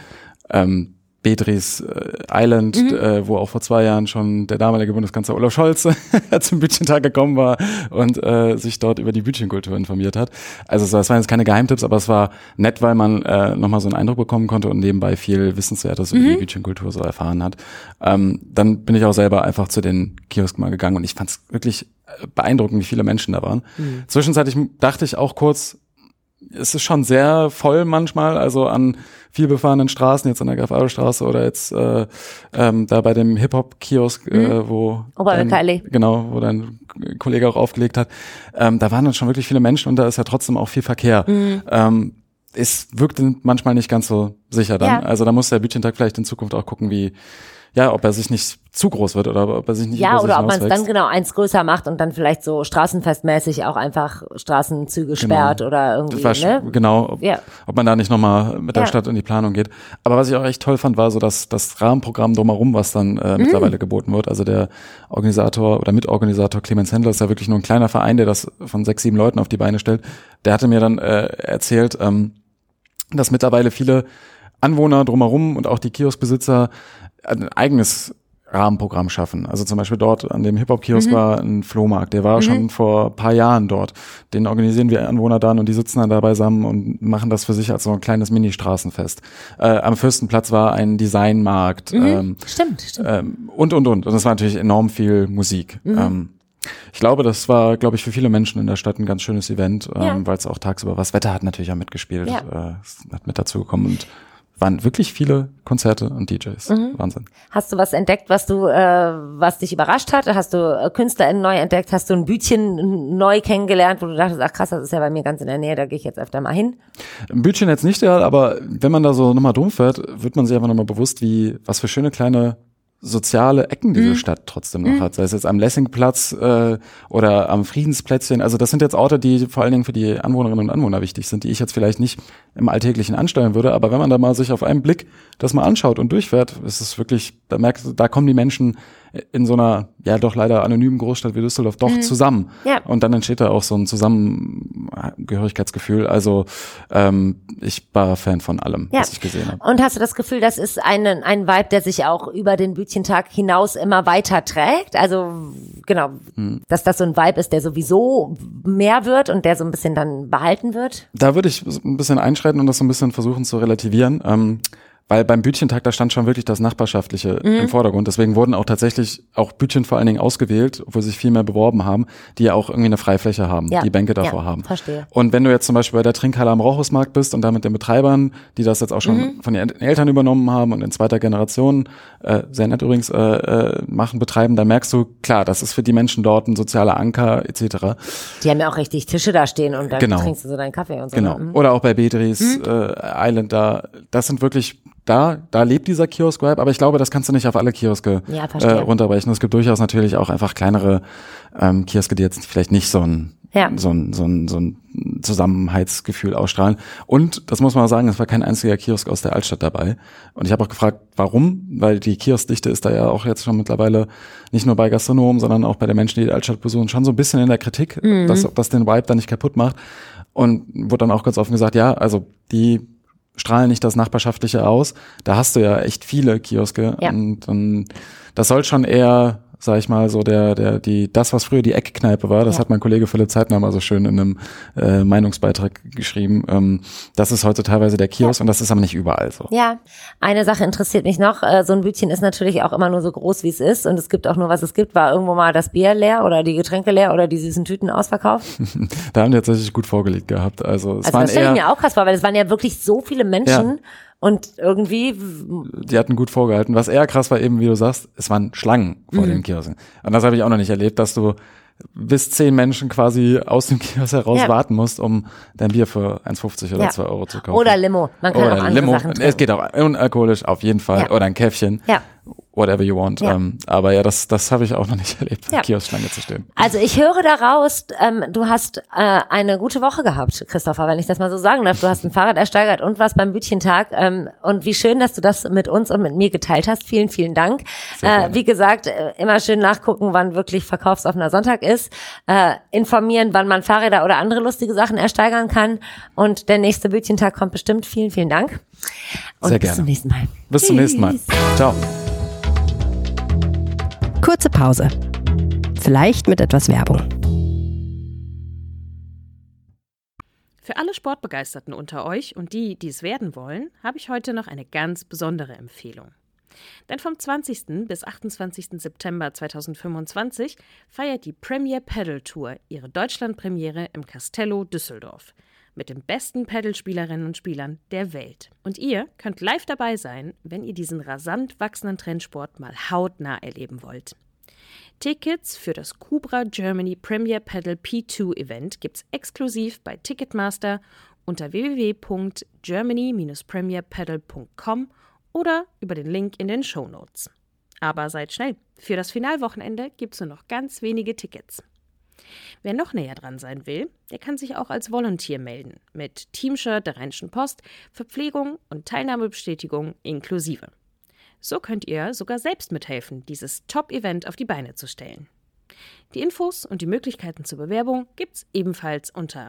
Bedris Island, wo auch vor 2 Jahren schon der damalige Bundeskanzler Olaf Scholz zum Bütchentag gekommen war und sich dort über die Bütchenkultur informiert hat. Also das waren jetzt keine Geheimtipps, aber es war nett, weil man nochmal so einen Eindruck bekommen konnte und nebenbei viel Wissenswertes über die Bütchenkultur so erfahren hat. Dann bin ich auch selber einfach zu den Kiosken mal gegangen und ich fand es wirklich beeindruckend, wie viele Menschen da waren. Zwischenzeitlich dachte ich auch kurz, es ist schon sehr voll manchmal, also an viel befahrenen Straßen, jetzt an der Graf-Adolf-Straße oder jetzt da bei dem Hip-Hop-Kiosk, wo dein Kollege auch aufgelegt hat. Da waren dann schon wirklich viele Menschen und da ist ja trotzdem auch viel Verkehr. Es wirkte manchmal nicht ganz so sicher dann. Ja. Also da muss der Bütchentag vielleicht in Zukunft auch gucken, wie ob er sich nicht zu groß wird oder ob er sich nicht ja, über sich oder ob man es hinauswächst. dann genau eins größer macht und dann vielleicht so straßenfestmäßig auch einfach Straßenzüge sperrt oder irgendwie, ne? Genau, ob man da nicht nochmal mit der Stadt in die Planung geht. Aber was ich auch echt toll fand, war so das Rahmenprogramm drumherum, was dann mittlerweile geboten wird. Also der Organisator oder Mitorganisator Clemens Händler ist ja wirklich nur ein kleiner Verein, der das von 6, 7 Leuten auf die Beine stellt. Der hatte mir dann erzählt, dass mittlerweile viele Anwohner drumherum und auch die Kioskbesitzer ein eigenes Rahmenprogramm schaffen. Also zum Beispiel dort an dem Hip-Hop-Kiosk war ein Flohmarkt, der war schon vor ein paar Jahren dort. Den organisieren wir Anwohner dann und die sitzen dann da beisammen und machen das für sich als so ein kleines Mini-Straßenfest. Am Fürstenplatz war ein Designmarkt. Stimmt. Und das war natürlich enorm viel Musik. Ich glaube, das war, für viele Menschen in der Stadt ein ganz schönes Event, weil es auch tagsüber war. Das Wetter hat natürlich auch mitgespielt, hat mit dazu gekommen und waren wirklich viele Konzerte und DJs. Wahnsinn. Hast du was entdeckt, was dich überrascht hat? Hast du KünstlerInnen neu entdeckt? Hast du ein Bütchen neu kennengelernt, wo du dachtest, ach krass, das ist ja bei mir ganz in der Nähe, da gehe ich jetzt öfter mal hin? Ein Bütchen jetzt nicht, aber wenn man da so nochmal drum fährt, wird man sich einfach nochmal bewusst, was für schöne kleine soziale Ecken diese Stadt trotzdem noch hat. Sei es jetzt am Lessingplatz oder am Friedensplätzchen. Also das sind jetzt Orte, die vor allen Dingen für die Anwohnerinnen und Anwohner wichtig sind, die ich jetzt vielleicht nicht im Alltäglichen ansteuern würde. Aber wenn man da mal sich auf einen Blick das mal anschaut und durchfährt, ist es wirklich, da merkst du, da kommen die Menschen in so einer, doch leider anonymen Großstadt wie Düsseldorf doch zusammen. Ja. Und dann entsteht da auch so ein Zusammengehörigkeitsgefühl. Also ich war Fan von allem, was ich gesehen habe. Und hast du das Gefühl, das ist ein Vibe, der sich auch über den Bütchentag hinaus immer weiter trägt? Also genau, dass das so ein Vibe ist, der sowieso mehr wird und der so ein bisschen dann behalten wird? Da würde ich ein bisschen einschreiten und das so ein bisschen versuchen zu relativieren. Weil beim Bütchentag, da stand schon wirklich das Nachbarschaftliche im Vordergrund. Deswegen wurden auch tatsächlich auch Bütchen vor allen Dingen ausgewählt, obwohl sich viel mehr beworben haben, die ja auch irgendwie eine Freifläche haben, die Bänke davor haben. Verstehe. Und wenn du jetzt zum Beispiel bei der Trinkhalle am Rochusmarkt bist und da mit den Betreibern, die das jetzt auch schon von den Eltern übernommen haben und in zweiter Generation, sehr nett übrigens, betreiben, dann merkst du, klar, das ist für die Menschen dort ein sozialer Anker etc. Die haben ja auch richtig Tische da stehen und dann trinkst du so deinen Kaffee und so. Genau. Oder auch bei Bedris Island, das sind wirklich da lebt dieser Kiosk-Vibe, aber ich glaube, das kannst du nicht auf alle Kioske runterbrechen. Es gibt durchaus natürlich auch einfach kleinere Kioske, die jetzt vielleicht nicht so ein Zusammenhaltsgefühl ausstrahlen. Und, das muss man auch sagen, es war kein einziger Kiosk aus der Altstadt dabei. Und ich habe auch gefragt, warum? Weil die Kioskdichte ist da ja auch jetzt schon mittlerweile nicht nur bei Gastronomen, sondern auch bei den Menschen, die Altstadt besuchen, schon so ein bisschen in der Kritik, dass das den Vibe da nicht kaputt macht. Und wurde dann auch ganz offen gesagt, also die strahlen nicht das Nachbarschaftliche aus. Da hast du ja echt viele Kioske und das soll schon eher, sag ich mal, so das, was früher die Eckkneipe war, das hat mein Kollege Philipp Zeitner mal so schön in einem Meinungsbeitrag geschrieben. Das ist heute teilweise der Kiosk und das ist aber nicht überall so. Ja, eine Sache interessiert mich noch. So ein Bütchen ist natürlich auch immer nur so groß, wie es ist und es gibt auch nur, was es gibt. War irgendwo mal das Bier leer oder die Getränke leer oder die süßen Tüten ausverkauft? Da haben die tatsächlich gut vorgelegt gehabt. Also das stelle ich mir auch krass vor, weil es waren ja wirklich so viele Menschen. Ja. Und irgendwie... Die hatten gut vorgehalten. Was eher krass war eben, wie du sagst, es waren Schlangen vor den Kiosken. Und das habe ich auch noch nicht erlebt, dass du bis 10 Menschen quasi aus dem Kiosk heraus warten musst, um dein Bier für 1,50 oder 2 Euro zu kaufen. Oder Limo. Man kann auch andere Sachen trinken. Es geht auch unalkoholisch, auf jeden Fall. Ja. Oder ein Käffchen. Ja. Whatever you want. Ja. Aber ja, das habe ich auch noch nicht erlebt, Kioskschlange zu stehen. Also ich höre daraus, du hast eine gute Woche gehabt, Christopher, wenn ich das mal so sagen darf. Du hast ein Fahrrad ersteigert und warst beim Bütchentag. Und wie schön, dass du das mit uns und mit mir geteilt hast. Vielen, vielen Dank. Wie gesagt, immer schön nachgucken, wann wirklich verkaufsoffener Sonntag ist. Informieren, wann man Fahrräder oder andere lustige Sachen ersteigern kann. Und der nächste Bütchentag kommt bestimmt. Vielen, vielen Dank. Und sehr gerne. Bis zum nächsten Mal. Bis zum nächsten Mal. Ciao. Kurze Pause. Vielleicht mit etwas Werbung. Für alle Sportbegeisterten unter euch und die, die es werden wollen, habe ich heute noch eine ganz besondere Empfehlung. Denn vom 20. bis 28. September 2025 feiert die Premier Padel Tour ihre Deutschlandpremiere im Castello Düsseldorf mit den besten Paddelspielerinnen und Spielern der Welt. Und ihr könnt live dabei sein, wenn ihr diesen rasant wachsenden Trendsport mal hautnah erleben wollt. Tickets für das Cubra Germany Premier Padel P2 Event gibt's exklusiv bei Ticketmaster unter www.germany-premierpadel.com oder über den Link in den Shownotes. Aber seid schnell, für das Finalwochenende gibt es nur noch ganz wenige Tickets. Wer noch näher dran sein will, der kann sich auch als Volunteer melden, mit Teamshirt der Rheinischen Post, Verpflegung und Teilnahmebestätigung inklusive. So könnt ihr sogar selbst mithelfen, dieses Top-Event auf die Beine zu stellen. Die Infos und die Möglichkeiten zur Bewerbung gibt's ebenfalls unter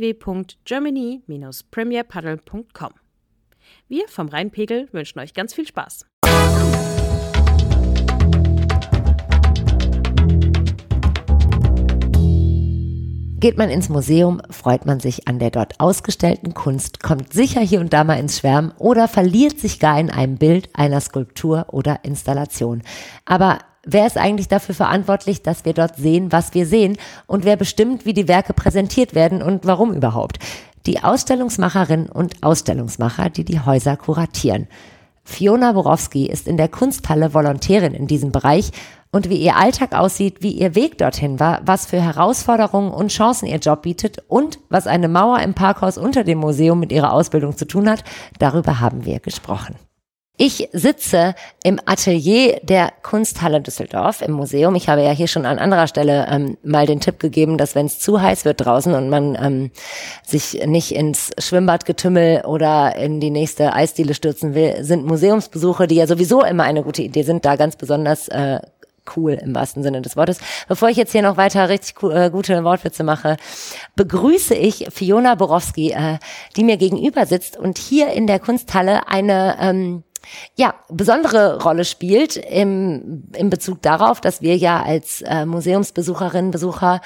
www.germany-premierpaddle.com. Wir vom Rheinpegel wünschen euch ganz viel Spaß. Geht man ins Museum, freut man sich an der dort ausgestellten Kunst, kommt sicher hier und da mal ins Schwärmen oder verliert sich gar in einem Bild, einer Skulptur oder Installation. Aber wer ist eigentlich dafür verantwortlich, dass wir dort sehen, was wir sehen? Und wer bestimmt, wie die Werke präsentiert werden und warum überhaupt? Die Ausstellungsmacherinnen und Ausstellungsmacher, die die Häuser kuratieren. Fiona Borowski ist in der Kunsthalle Volontärin in diesem Bereich. Und wie ihr Alltag aussieht, wie ihr Weg dorthin war, was für Herausforderungen und Chancen ihr Job bietet und was eine Mauer im Parkhaus unter dem Museum mit ihrer Ausbildung zu tun hat, darüber haben wir gesprochen. Ich sitze im Atelier der Kunsthalle Düsseldorf im Museum. Ich habe ja hier schon an anderer Stelle mal den Tipp gegeben, dass wenn es zu heiß wird draußen und man sich nicht ins Schwimmbadgetümmel oder in die nächste Eisdiele stürzen will, sind Museumsbesuche, die ja sowieso immer eine gute Idee sind, da ganz besonders cool im wahrsten Sinne des Wortes. Bevor ich jetzt hier noch weiter richtig gute Wortwitze mache, begrüße ich Fiona Borowski, die mir gegenüber sitzt und hier in der Kunsthalle eine besondere Rolle spielt im Bezug darauf, dass wir ja als Museumsbesucherinnen, Besucher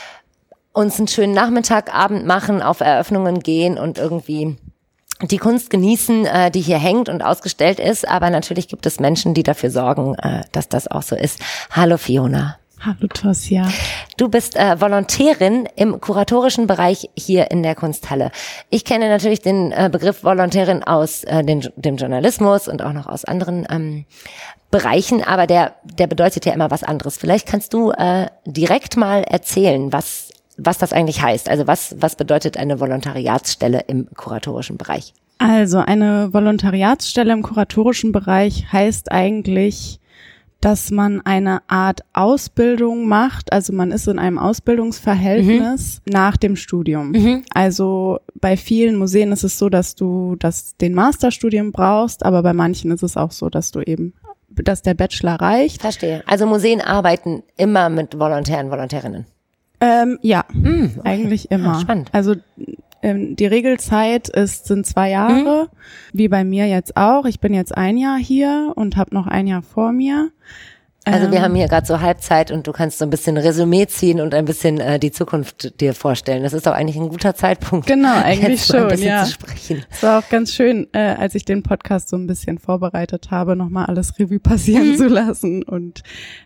uns einen schönen Nachmittag, Abend machen, auf Eröffnungen gehen und irgendwie die Kunst genießen, die hier hängt und ausgestellt ist. Aber natürlich gibt es Menschen, die dafür sorgen, dass das auch so ist. Hallo Fiona. Hallo Tosja. Du bist Volontärin im kuratorischen Bereich hier in der Kunsthalle. Ich kenne natürlich den Begriff Volontärin aus dem Journalismus und auch noch aus anderen Bereichen, aber der bedeutet ja immer was anderes. Vielleicht kannst du direkt mal erzählen, was das eigentlich heißt. Also was bedeutet eine Volontariatsstelle im kuratorischen Bereich? Also eine Volontariatsstelle im kuratorischen Bereich heißt eigentlich, dass man eine Art Ausbildung macht. Also man ist in einem Ausbildungsverhältnis nach dem Studium. Also bei vielen Museen ist es so, dass du den Masterstudium brauchst, aber bei manchen ist es auch so, dass der Bachelor reicht. Verstehe. Also Museen arbeiten immer mit Volontären, Volontärinnen. Ja, eigentlich immer. Ach, spannend. Also die Regelzeit sind 2 Jahre, wie bei mir jetzt auch. Ich bin jetzt 1 Jahr hier und habe noch 1 Jahr vor mir. Also wir haben hier gerade so Halbzeit und du kannst so ein bisschen Resümee ziehen und ein bisschen die Zukunft dir vorstellen. Das ist doch eigentlich ein guter Zeitpunkt. Genau, eigentlich jetzt schon, ein bisschen ja. zu sprechen. Es war auch ganz schön, als ich den Podcast so ein bisschen vorbereitet habe, nochmal alles Revue passieren zu lassen und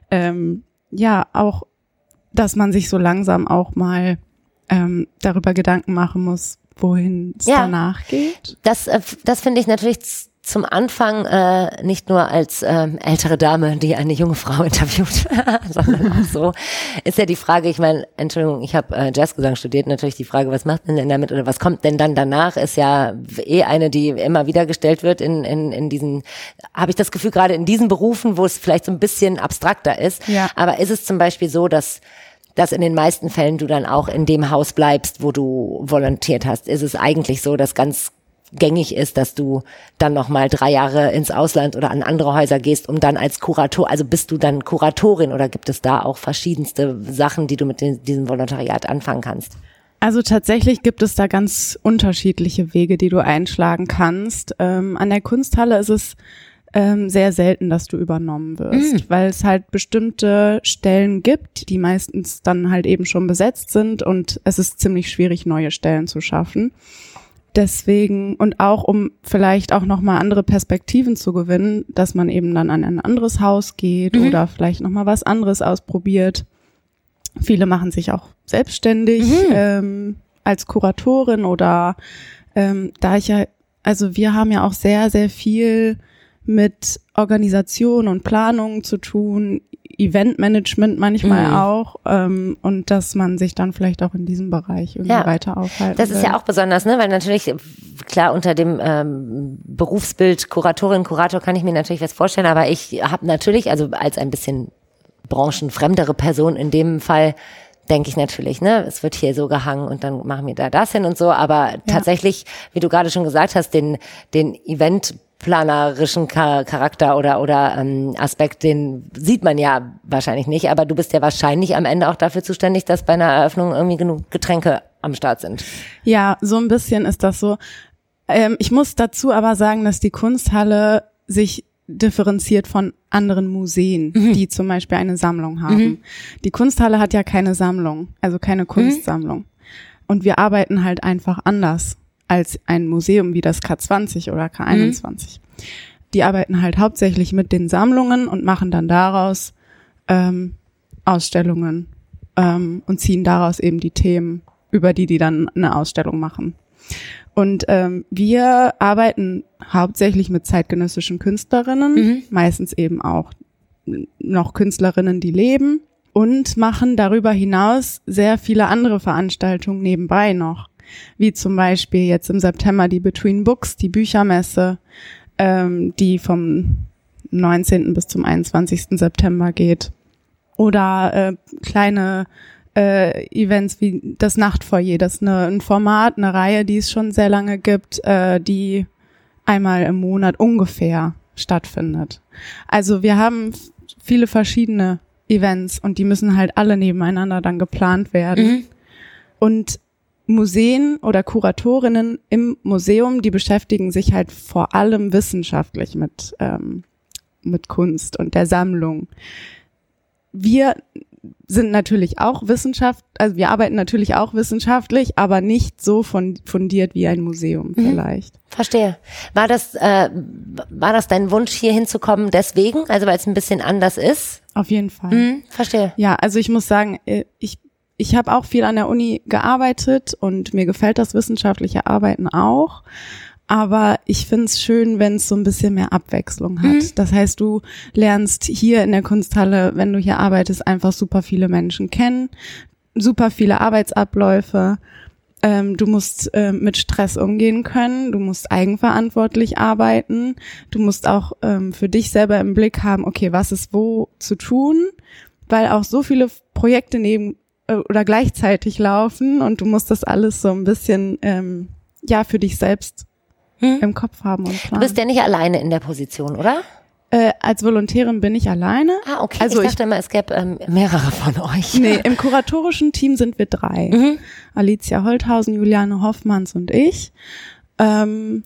auch, dass man sich so langsam auch mal darüber Gedanken machen muss, wohin es danach geht. Das finde ich natürlich zum Anfang nicht nur als ältere Dame, die eine junge Frau interviewt, sondern auch so ist ja die Frage, ich meine, Entschuldigung, ich habe Jazzgesang studiert, natürlich die Frage, was macht man denn damit oder was kommt denn dann danach, ist ja eine, die immer wieder gestellt wird in diesen, habe ich das Gefühl, gerade in diesen Berufen, wo es vielleicht so ein bisschen abstrakter ist, aber ist es zum Beispiel so, dass in den meisten Fällen du dann auch in dem Haus bleibst, wo du volontiert hast? Ist es eigentlich so, dass ganz gängig ist, dass du dann nochmal 3 Jahre ins Ausland oder an andere Häuser gehst, um dann als Kurator, also bist du dann Kuratorin oder gibt es da auch verschiedenste Sachen, die du mit diesem Volontariat anfangen kannst? Also tatsächlich gibt es da ganz unterschiedliche Wege, die du einschlagen kannst. An der Kunsthalle ist es sehr selten, dass du übernommen wirst, weil es halt bestimmte Stellen gibt, die meistens dann halt eben schon besetzt sind und es ist ziemlich schwierig, neue Stellen zu schaffen. Deswegen und auch, um vielleicht auch nochmal andere Perspektiven zu gewinnen, dass man eben dann an ein anderes Haus geht oder vielleicht nochmal was anderes ausprobiert. Viele machen sich auch selbstständig als Kuratorin oder wir haben ja auch sehr, sehr viel mit Organisation und Planung zu tun, Eventmanagement manchmal auch, und dass man sich dann vielleicht auch in diesem Bereich irgendwie weiter aufhalten Das ist ja auch besonders, ne? Weil natürlich, klar, unter dem Berufsbild Kuratorin, Kurator kann ich mir natürlich was vorstellen, aber ich habe natürlich, also als ein bisschen branchenfremdere Person in dem Fall, denke ich natürlich, ne, es wird hier so gehangen und dann machen wir da das hin und so, aber tatsächlich, wie du gerade schon gesagt hast, den eventplanerischen Charakter oder Aspekt, den sieht man ja wahrscheinlich nicht, aber du bist ja wahrscheinlich am Ende auch dafür zuständig, dass bei einer Eröffnung irgendwie genug Getränke am Start sind. Ja, so ein bisschen ist das so. Ich muss dazu aber sagen, dass die Kunsthalle sich differenziert von anderen Museen, die zum Beispiel eine Sammlung haben. Die Kunsthalle hat ja keine Sammlung, also keine Kunstsammlung. Und wir arbeiten halt einfach anders als ein Museum wie das K20 oder K21. Die arbeiten halt hauptsächlich mit den Sammlungen und machen dann daraus Ausstellungen und ziehen daraus eben die Themen, über die dann eine Ausstellung machen. Und wir arbeiten hauptsächlich mit zeitgenössischen Künstlerinnen, meistens eben auch noch Künstlerinnen, die leben, und machen darüber hinaus sehr viele andere Veranstaltungen nebenbei noch, wie zum Beispiel jetzt im September die Between Books, die Büchermesse, die vom 19. bis zum 21. September geht, oder kleine Events wie das Nachtfoyer, das ist ein Format, eine Reihe, die es schon sehr lange gibt, die einmal im Monat ungefähr stattfindet. Also wir haben viele verschiedene Events und die müssen halt alle nebeneinander dann geplant werden. Und Museen oder Kuratorinnen im Museum, die beschäftigen sich halt vor allem wissenschaftlich mit Kunst und der Sammlung. Wir sind natürlich auch also wir arbeiten natürlich auch wissenschaftlich, aber nicht so fundiert wie ein Museum vielleicht. Verstehe. War das dein Wunsch, hier hinzukommen deswegen? Also weil es ein bisschen anders ist? Auf jeden Fall. Verstehe. Ja, also ich muss sagen, ich habe auch viel an der Uni gearbeitet und mir gefällt das wissenschaftliche Arbeiten auch. Aber ich find's schön, wenn es so ein bisschen mehr Abwechslung hat. Das heißt, du lernst hier in der Kunsthalle, wenn du hier arbeitest, einfach super viele Menschen kennen, super viele Arbeitsabläufe. Du musst mit Stress umgehen können, du musst eigenverantwortlich arbeiten, du musst auch für dich selber im Blick haben, okay, was ist wo zu tun, weil auch so viele Projekte oder gleichzeitig laufen und du musst das alles so ein bisschen für dich selbst im Kopf haben und planen. Du bist ja nicht alleine in der Position, oder? Als Volontärin bin ich alleine. Ah, okay. Also ich dachte immer, es gäbe mehrere von euch. Nee, im kuratorischen Team sind wir 3. Alicia Holthausen, Juliane Hoffmanns und ich. Dann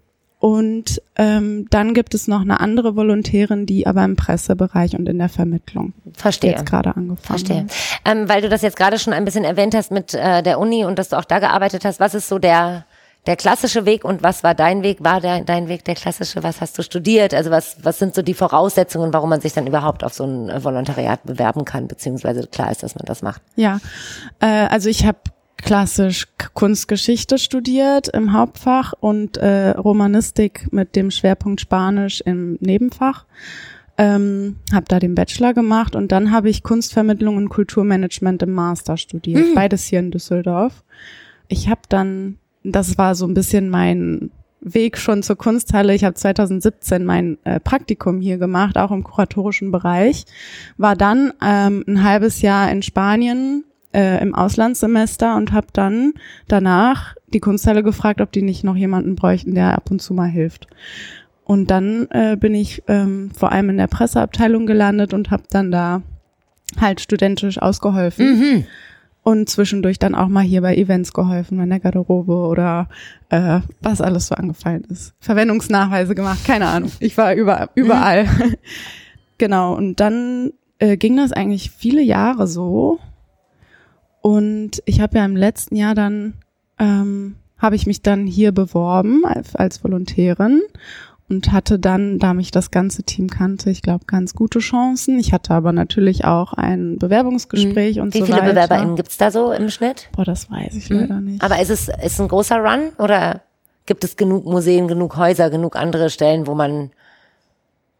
gibt es noch eine andere Volontärin, die aber im Pressebereich und in der Vermittlung jetzt gerade angefangen hat. Weil du das jetzt gerade schon ein bisschen erwähnt hast mit der Uni und dass du auch da gearbeitet hast, was ist so der klassische Weg und was war dein Weg? War dein Weg der klassische? Was hast du studiert? Also was sind so die Voraussetzungen, warum man sich dann überhaupt auf so ein Volontariat bewerben kann, beziehungsweise klar ist, dass man das macht? Ja, also ich habe klassisch Kunstgeschichte studiert im Hauptfach und Romanistik mit dem Schwerpunkt Spanisch im Nebenfach. Habe da den Bachelor gemacht und dann habe ich Kunstvermittlung und Kulturmanagement im Master studiert, beides hier in Düsseldorf. Ich habe dann, das war so ein bisschen mein Weg schon zur Kunsthalle. Ich habe 2017 mein Praktikum hier gemacht, auch im kuratorischen Bereich. War dann ein halbes Jahr in Spanien im Auslandssemester und habe dann danach die Kunsthalle gefragt, ob die nicht noch jemanden bräuchten, der ab und zu mal hilft. Und dann bin ich vor allem in der Presseabteilung gelandet und habe dann da halt studentisch ausgeholfen. Und zwischendurch dann auch mal hier bei Events geholfen, in der Garderobe oder was alles so angefallen ist. Verwendungsnachweise gemacht, keine Ahnung. Ich war überall. Genau, und dann ging das eigentlich viele Jahre so. Und ich habe ja im letzten Jahr dann, habe ich mich dann hier beworben als Volontärin und hatte dann, da mich das ganze Team kannte, ich glaube, ganz gute Chancen. Ich hatte aber natürlich auch ein Bewerbungsgespräch und so weiter. Wie viele BewerberInnen gibt's da so im Schnitt? Boah, das weiß ich leider nicht. Aber ist ein großer Run oder gibt es genug Museen, genug Häuser, genug andere Stellen, wo man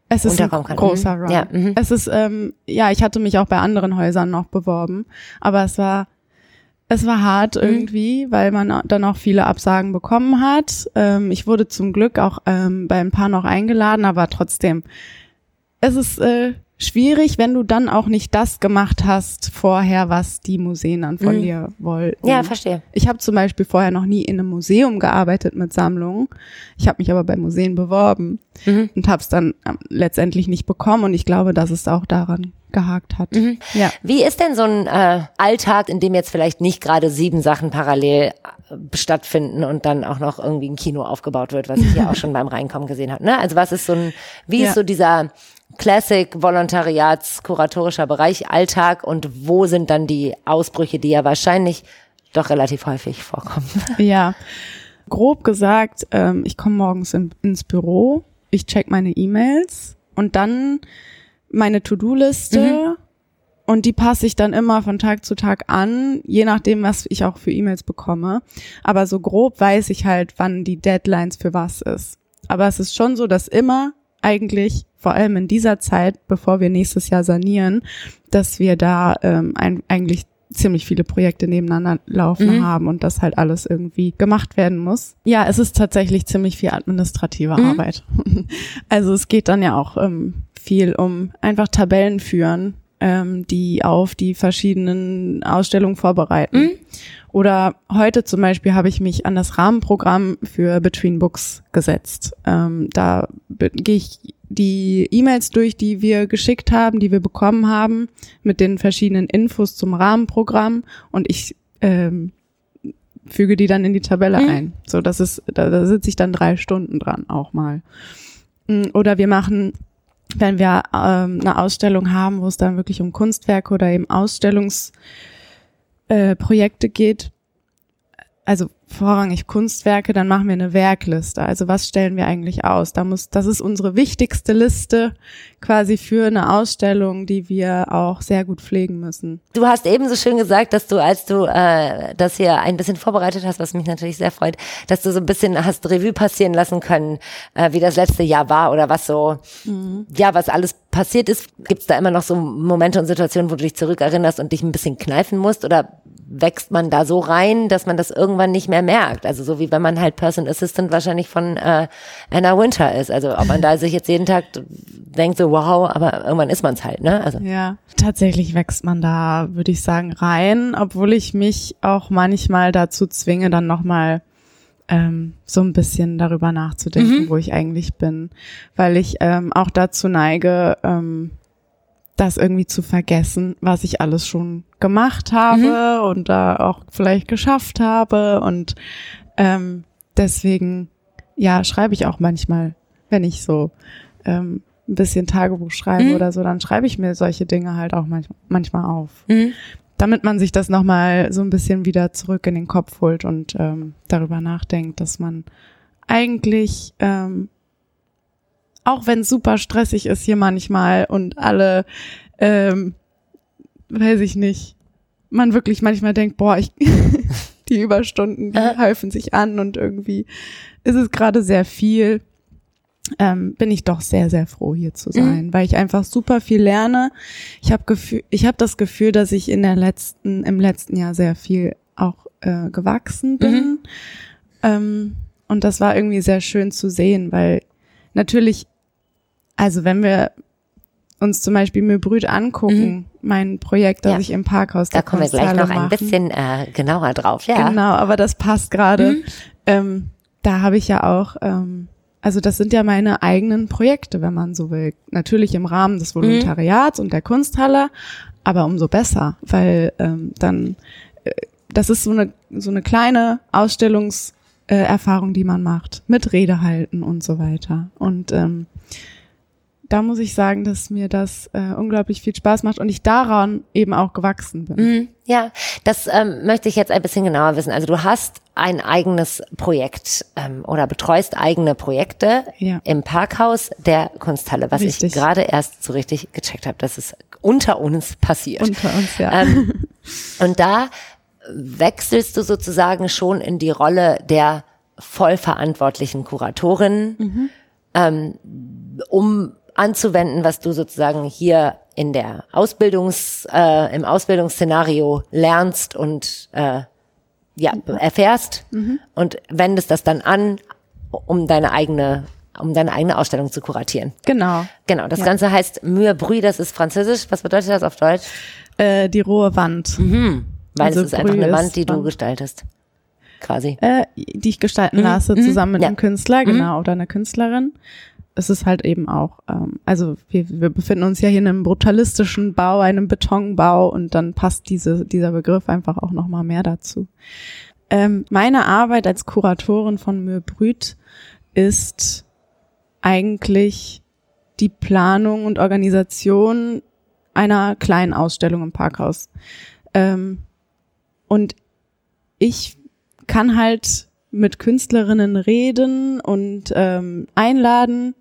Es ist ein unterkommen kann. großer Run. Ja, Es ist, ich hatte mich auch bei anderen Häusern noch beworben, aber es war hart irgendwie, weil man dann auch viele Absagen bekommen hat. Ich wurde zum Glück auch bei ein paar noch eingeladen, aber trotzdem, es ist schwierig, wenn du dann auch nicht das gemacht hast vorher, was die Museen dann von dir wollten. Ja, verstehe. Ich habe zum Beispiel vorher noch nie in einem Museum gearbeitet mit Sammlungen. Ich habe mich aber bei Museen beworben und habe es dann letztendlich nicht bekommen. Und ich glaube, dass es auch daran gehakt hat. Ja. Wie ist denn so ein Alltag, in dem jetzt vielleicht nicht gerade 7 Sachen parallel stattfinden und dann auch noch irgendwie ein Kino aufgebaut wird, was ich ja auch schon beim Reinkommen gesehen habe, ne? Also was ist wie ist so dieser Classic Volontariats kuratorischer Bereich Alltag und wo sind dann die Ausbrüche, die ja wahrscheinlich doch relativ häufig vorkommen? Ja, grob gesagt, ich komme morgens ins Büro, ich check meine E-Mails und dann meine To-Do-Liste und die passe ich dann immer von Tag zu Tag an, je nachdem, was ich auch für E-Mails bekomme. Aber so grob weiß ich halt, wann die Deadlines für was ist. Aber es ist schon so, dass immer eigentlich, vor allem in dieser Zeit, bevor wir nächstes Jahr sanieren, dass wir da eigentlich ziemlich viele Projekte nebeneinander laufen haben und das halt alles irgendwie gemacht werden muss. Ja, es ist tatsächlich ziemlich viel administrative Arbeit. Also es geht dann ja auch viel um einfach Tabellen führen, die auf die verschiedenen Ausstellungen vorbereiten. Oder heute zum Beispiel habe ich mich an das Rahmenprogramm für Between Books gesetzt. Da gehe ich die E-Mails durch, die wir geschickt haben, die wir bekommen haben, mit den verschiedenen Infos zum Rahmenprogramm und ich füge die dann in die Tabelle ein. So, da sitze ich dann 3 Stunden dran auch mal. Oder wir machen, wenn wir eine Ausstellung haben, wo es dann wirklich um Kunstwerke oder eben Ausstellungsprojekte geht, also vorrangig Kunstwerke, dann machen wir eine Werkliste. Also was stellen wir eigentlich aus? Das ist unsere wichtigste Liste quasi für eine Ausstellung, die wir auch sehr gut pflegen müssen. Du hast eben so schön gesagt, dass du, als du das hier ein bisschen vorbereitet hast, was mich natürlich sehr freut, dass du so ein bisschen hast Revue passieren lassen können, wie das letzte Jahr war oder was so, was alles passiert ist. Gibt es da immer noch so Momente und Situationen, wo du dich zurückerinnerst und dich ein bisschen kneifen musst, oder wächst man da so rein, dass man das irgendwann nicht mehr merkt? Also so wie wenn man halt Personal Assistant wahrscheinlich von Anna Wintour ist. Also ob man da sich jetzt jeden Tag denkt so, wow, aber irgendwann ist man es halt, ne? Also. Ja, tatsächlich wächst man da, würde ich sagen, rein, obwohl ich mich auch manchmal dazu zwinge, dann nochmal so ein bisschen darüber nachzudenken, wo ich eigentlich bin. Weil ich auch dazu neige, das irgendwie zu vergessen, was ich alles schon gemacht habe und da auch vielleicht geschafft habe. Und deswegen, ja, schreibe ich auch manchmal, wenn ich so ein bisschen Tagebuch schreibe oder so, dann schreibe ich mir solche Dinge halt auch manchmal auf. Damit man sich das nochmal so ein bisschen wieder zurück in den Kopf holt und darüber nachdenkt, dass man eigentlich auch wenn es super stressig ist hier manchmal und alle, weiß ich nicht, man wirklich manchmal denkt, boah, die Überstunden, die häufen sich an und irgendwie ist es gerade sehr viel, bin ich doch sehr, sehr froh, hier zu sein, weil ich einfach super viel lerne. Ich habe das Gefühl, dass ich im letzten Jahr sehr viel auch gewachsen bin. Und das war irgendwie sehr schön zu sehen, weil natürlich, also wenn wir uns zum Beispiel Möbrüt angucken, mein Projekt, das ich im Parkhaus da kommen wir gleich noch ein bisschen genauer drauf, ja. Genau, aber das passt gerade. Da habe ich ja auch, also das sind ja meine eigenen Projekte, wenn man so will. Natürlich im Rahmen des Volontariats und der Kunsthalle, aber umso besser, weil dann, das ist so eine kleine Ausstellungserfahrung, die man macht, mit Rede halten und so weiter. Und da muss ich sagen, dass mir das unglaublich viel Spaß macht und ich daran eben auch gewachsen bin. Ja, das möchte ich jetzt ein bisschen genauer wissen. Also du hast ein eigenes Projekt oder betreust eigene Projekte im Parkhaus der Kunsthalle, was ich gerade erst so richtig gecheckt habe, dass es unter uns passiert. Unter uns, ja. Und da wechselst du sozusagen schon in die Rolle der vollverantwortlichen Kuratorin, um anzuwenden, was du sozusagen hier in der im Ausbildungsszenario lernst und erfährst und wendest das dann an, um deine eigene Ausstellung zu kuratieren. Genau. Genau, das Ganze heißt Mur Brut, das ist französisch. Was bedeutet das auf Deutsch? Die rohe Wand. Weil Also es ist einfach eine Brut Wand, ist die du Wand. gestaltest. Quasi. Die ich gestalten lasse, zusammen mit Ja. einem Künstler, genau, oder einer Künstlerin. Es ist halt eben auch, also wir befinden uns ja hier in einem brutalistischen Bau, einem Betonbau, und dann passt dieser Begriff einfach auch nochmal mehr dazu. Meine Arbeit als Kuratorin von Mur Brut ist eigentlich die Planung und Organisation einer kleinen Ausstellung im Parkhaus. Und ich kann halt mit Künstlerinnen reden und einladen,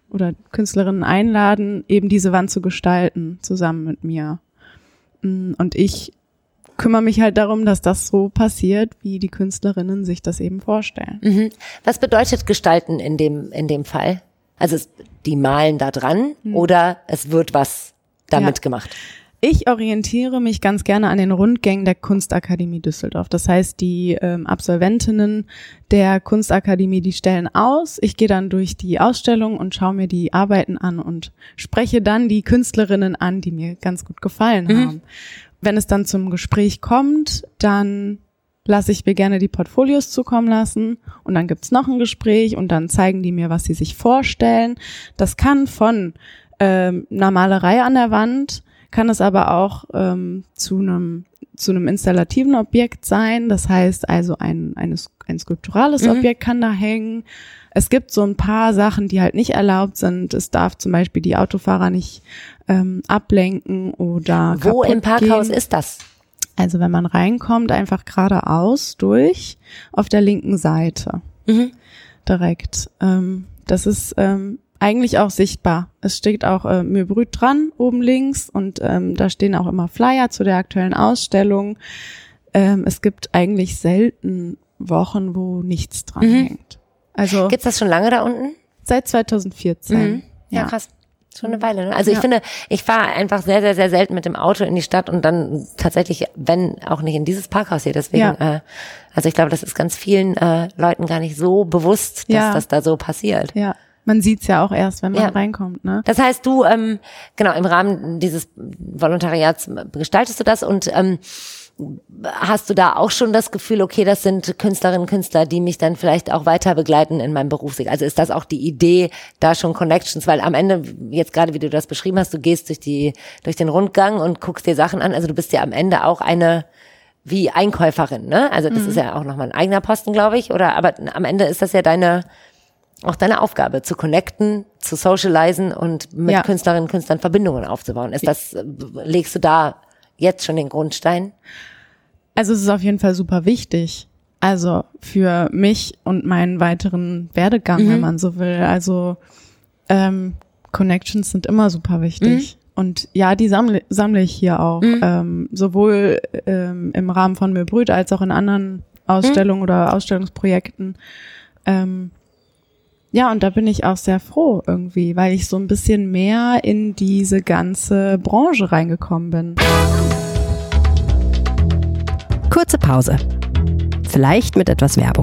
eben diese Wand zu gestalten, zusammen mit mir. Und ich kümmere mich halt darum, dass das so passiert, wie die Künstlerinnen sich das eben vorstellen. Was bedeutet gestalten in dem Fall? Also die malen da dran oder es wird was damit gemacht? Ich orientiere mich ganz gerne an den Rundgängen der Kunstakademie Düsseldorf. Das heißt, die Absolventinnen der Kunstakademie, die stellen aus. Ich gehe dann durch die Ausstellung und schaue mir die Arbeiten an und spreche dann die Künstlerinnen an, die mir ganz gut gefallen haben. Wenn es dann zum Gespräch kommt, dann lasse ich mir gerne die Portfolios zukommen lassen und dann gibt's noch ein Gespräch und dann zeigen die mir, was sie sich vorstellen. Das kann von einer Malerei an der Wand, kann es aber auch zu einem installativen Objekt sein. Das heißt also ein skulpturales Objekt kann da hängen. Es gibt so ein paar Sachen, die halt nicht erlaubt sind. Es darf zum Beispiel die Autofahrer nicht ablenken oder Wo im Parkhaus gehen. ist das? Also wenn man reinkommt, einfach geradeaus durch auf der linken Seite. Direkt. Das ist eigentlich auch sichtbar. Es steht auch Mur Brut dran, oben links, und da stehen auch immer Flyer zu der aktuellen Ausstellung. Es gibt eigentlich selten Wochen, wo nichts dran hängt. Also Gibt's das schon lange da unten? seit 2014. Ja, krass. Schon eine Weile, ne? Also ich finde, ich fahre einfach sehr, sehr, sehr selten mit dem Auto in die Stadt und dann tatsächlich, wenn auch nicht in dieses Parkhaus hier. Deswegen, also ich glaube, das ist ganz vielen Leuten gar nicht so bewusst, dass das da so passiert. Ja, man sieht's ja auch erst, wenn man reinkommt, ne? Das heißt, du, genau, im Rahmen dieses Volontariats gestaltest du das und hast du da auch schon das Gefühl, okay, das sind Künstlerinnen und Künstler, die mich dann vielleicht auch weiter begleiten in meinem Berufsweg? Also ist das auch die Idee, da schon Connections, weil am Ende, jetzt gerade wie du das beschrieben hast, du gehst durch den Rundgang und guckst dir Sachen an, also du bist ja am Ende auch eine wie Einkäuferin, ne? Also das ist ja auch nochmal ein eigener Posten, glaube ich, aber am Ende ist das ja deine Aufgabe, zu connecten, zu socialisen und mit Künstlerinnen und Künstlern Verbindungen aufzubauen. Legst du da jetzt schon den Grundstein? Also es ist auf jeden Fall super wichtig. Also für mich und meinen weiteren Werdegang, wenn man so will. Also Connections sind immer super wichtig. Und ja, die sammle ich hier auch. Sowohl im Rahmen von Mur Brut als auch in anderen Ausstellungen oder Ausstellungsprojekten. Ja, und da bin ich auch sehr froh irgendwie, weil ich so ein bisschen mehr in diese ganze Branche reingekommen bin. Kurze Pause. Vielleicht mit etwas Werbung.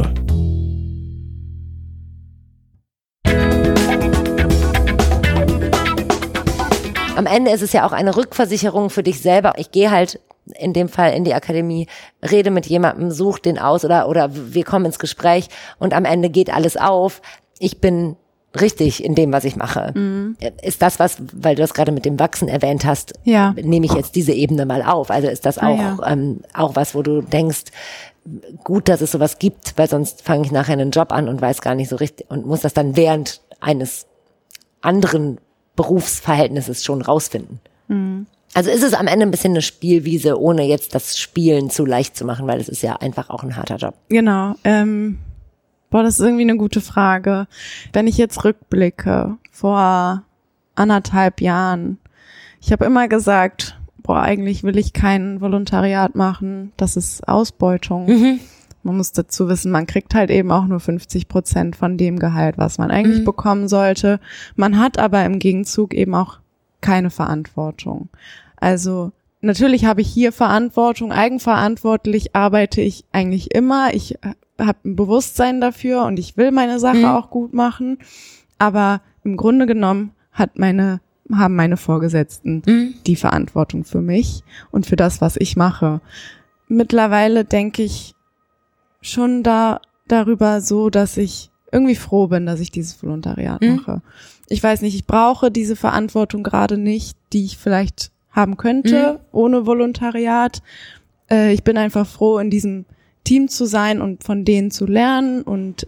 Am Ende ist es ja auch eine Rückversicherung für dich selber. Ich gehe halt in dem Fall in die Akademie, rede mit jemandem, suche den aus oder wir kommen ins Gespräch und am Ende geht alles auf. Ich bin richtig in dem, was ich mache. Ist das was, weil du das gerade mit dem Wachsen erwähnt hast, nehme ich jetzt diese Ebene mal auf. Also ist das auch, auch was, wo du denkst, gut, dass es sowas gibt, weil sonst fange ich nachher einen Job an und weiß gar nicht so richtig und muss das dann während eines anderen Berufsverhältnisses schon rausfinden. Also ist es am Ende ein bisschen eine Spielwiese, ohne jetzt das Spielen zu leicht zu machen, weil es ist ja einfach auch ein harter Job. Genau. Das ist irgendwie eine gute Frage. Wenn ich jetzt rückblicke, vor 1,5 Jahren, ich habe immer gesagt, eigentlich will ich kein Volontariat machen, das ist Ausbeutung. Man muss dazu wissen, man kriegt halt eben auch nur 50% von dem Gehalt, was man eigentlich bekommen sollte. Man hat aber im Gegenzug eben auch keine Verantwortung. Also natürlich habe ich hier Verantwortung, eigenverantwortlich arbeite ich eigentlich immer. Ich habe ein Bewusstsein dafür und ich will meine Sache auch gut machen. Aber im Grunde genommen haben meine Vorgesetzten die Verantwortung für mich und für das, was ich mache. Mittlerweile denke ich schon darüber so, dass ich irgendwie froh bin, dass ich dieses Volontariat mache. Ich weiß nicht, ich brauche diese Verantwortung gerade nicht, die ich vielleicht haben könnte ohne Volontariat. Ich bin einfach froh, in diesem Team zu sein und von denen zu lernen und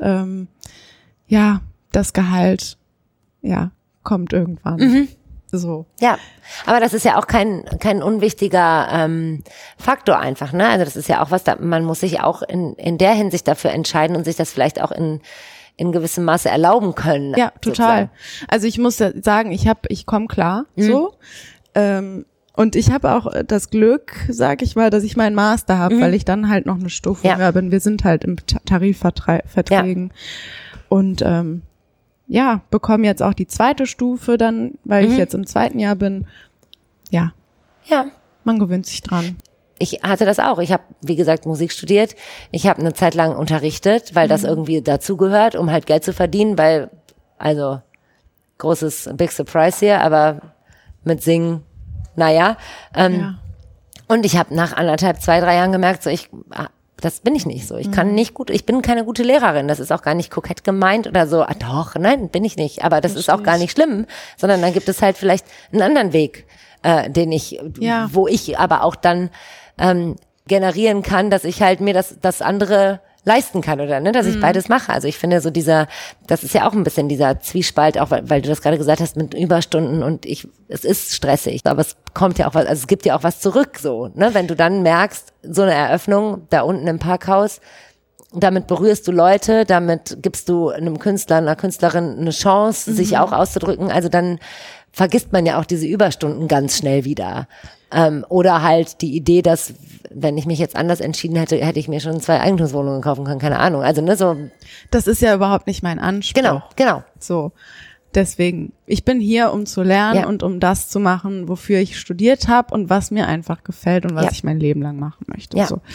das Gehalt, kommt irgendwann. So. Ja, aber das ist ja auch kein unwichtiger Faktor einfach, ne? Also das ist ja auch was, man muss sich auch in der Hinsicht dafür entscheiden und sich das vielleicht auch in gewissem Maße erlauben können. Ja, total. Sozusagen. Also ich muss sagen, ich komme klar, so. Und ich habe auch das Glück, sag ich mal, dass ich meinen Master habe, weil ich dann halt noch eine Stufe höher bin. Wir sind halt im Tarifverträgen. Und bekomme jetzt auch die 2. Stufe dann, weil ich jetzt im 2. Jahr bin. Ja. Ja. Man gewöhnt sich dran. Ich hatte das auch. Ich habe, wie gesagt, Musik studiert. Ich habe eine Zeit lang unterrichtet, weil das irgendwie dazugehört, um halt Geld zu verdienen, weil, also, großes Big Surprise hier, aber mit Singen, Und ich habe nach 2, 3 Jahren gemerkt, so das bin ich nicht so. Ich kann nicht gut, ich bin keine gute Lehrerin. Das ist auch gar nicht kokett gemeint oder so. Doch, nein, bin ich nicht. Aber das ist auch gar nicht schlimm, sondern dann gibt es halt vielleicht einen anderen Weg, wo ich aber auch dann generieren kann, dass ich halt mir das andere leisten kann oder dass ich beides mache. Also ich finde so das ist ja auch ein bisschen dieser Zwiespalt, auch weil du das gerade gesagt hast mit Überstunden und es ist stressig, aber es kommt ja auch was, also es gibt ja auch was zurück so, ne? Wenn du dann merkst, so eine Eröffnung da unten im Parkhaus, damit berührst du Leute, damit gibst du einem Künstler, einer Künstlerin eine Chance, sich auch auszudrücken, also dann vergisst man ja auch diese Überstunden ganz schnell wieder. Oder halt die Idee, dass, wenn ich mich jetzt anders entschieden hätte, hätte ich mir schon 2 Eigentumswohnungen kaufen können, keine Ahnung. Also, so. Das ist ja überhaupt nicht mein Anspruch. Genau. So. Deswegen, ich bin hier, um zu lernen und um das zu machen, wofür ich studiert habe und was mir einfach gefällt und was ich mein Leben lang machen möchte. Ja. So.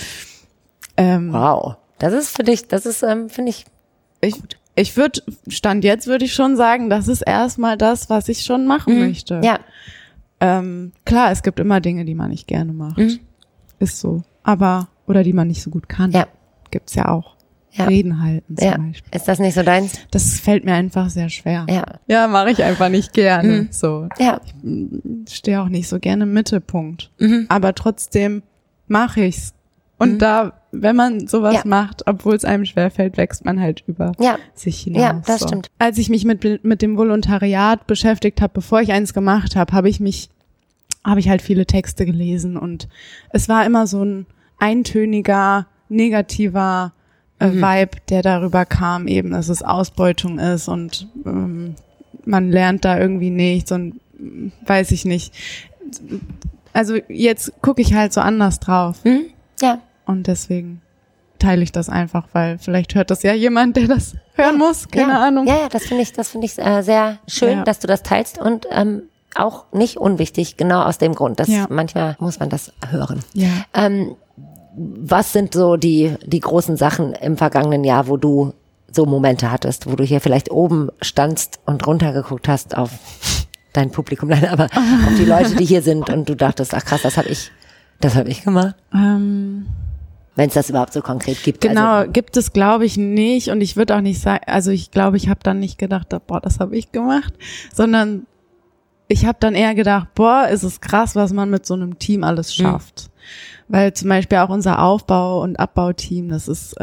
Wow. Das ist für dich, finde ich gut. Stand jetzt würde ich schon sagen, das ist erstmal das, was ich schon machen möchte. Ja. Klar, es gibt immer Dinge, die man nicht gerne macht. Ist so. Oder die man nicht so gut kann. Ja. Gibt's ja auch. Ja. Reden halten zum Beispiel. Ist das nicht so deins? Das fällt mir einfach sehr schwer. Ja. Ja, mache ich einfach nicht gerne. So. Ja. Ich stehe auch nicht so gerne im Mittelpunkt. Aber trotzdem mache ich's. Und wenn man sowas macht, obwohl es einem schwerfällt, wächst man halt über sich hinaus. Ja, das stimmt. Als ich mich mit dem Volontariat beschäftigt habe, bevor ich eins gemacht habe, habe ich halt viele Texte gelesen und es war immer so ein eintöniger, negativer Vibe, der darüber kam, eben, dass es Ausbeutung ist und man lernt da irgendwie nichts und weiß ich nicht. Also jetzt gucke ich halt so anders drauf. Ja. Und deswegen teile ich das einfach, weil vielleicht hört das ja jemand, der das hören muss, keine Ahnung. Ja, das finde ich sehr schön, dass du das teilst und auch nicht unwichtig, genau aus dem Grund, dass manchmal muss man das hören. Ja. Was sind so die großen Sachen im vergangenen Jahr, wo du so Momente hattest, wo du hier vielleicht oben standst und runtergeguckt hast auf dein Publikum, aber auf die Leute, die hier sind und du dachtest, ach krass, das habe ich gemacht? Wenn es das überhaupt so konkret gibt. Genau, gibt es glaube ich nicht und ich würde auch nicht sagen, also ich glaube, ich habe dann nicht gedacht, boah, das habe ich gemacht, sondern ich habe dann eher gedacht, boah, ist es krass, was man mit so einem Team alles schafft. Weil zum Beispiel auch unser Aufbau- und Abbauteam, das ist,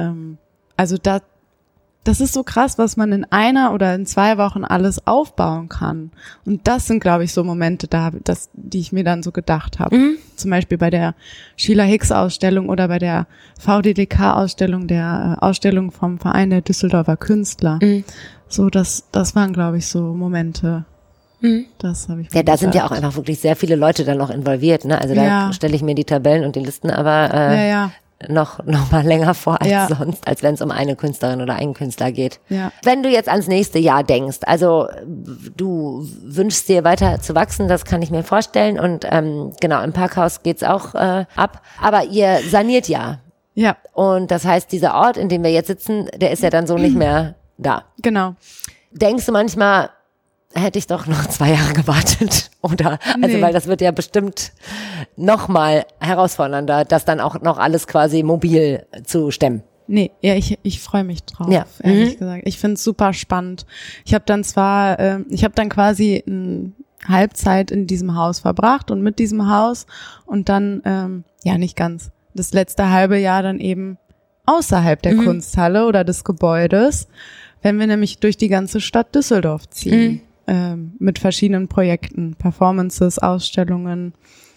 das ist so krass, was man in 1 oder in 2 Wochen alles aufbauen kann. Und das sind, glaube ich, so Momente, die ich mir dann so gedacht habe. Zum Beispiel bei der Sheila Hicks Ausstellung oder bei der VDDK Ausstellung, der Ausstellung vom Verein der Düsseldorfer Künstler. So, das waren, glaube ich, so Momente. Das habe ich. Ja, da sind ja auch einfach wirklich sehr viele Leute dann noch involviert, ne? Also da stelle ich mir die Tabellen und die Listen, aber noch mal länger vor als sonst, als wenn es um eine Künstlerin oder einen Künstler geht. Ja. Wenn du jetzt ans nächste Jahr denkst, also du wünschst dir weiter zu wachsen, das kann ich mir vorstellen und genau, im Parkhaus geht's auch ab, aber ihr saniert ja. Ja. Und das heißt, dieser Ort, in dem wir jetzt sitzen, der ist ja dann so nicht mehr da. Genau. Denkst du manchmal, hätte ich doch noch 2 Jahre gewartet? Oder, also weil das wird ja bestimmt noch mal herausfordernder, das dann auch noch alles quasi mobil zu stemmen. Nee, ja, ich freue mich drauf, ehrlich gesagt. Ich finde es super spannend. Ich habe dann quasi eine Halbzeit in diesem Haus verbracht und mit diesem Haus und dann, nicht ganz, das letzte halbe Jahr dann eben außerhalb der Kunsthalle oder des Gebäudes, wenn wir nämlich durch die ganze Stadt Düsseldorf ziehen, mit verschiedenen Projekten, Performances, Ausstellungen,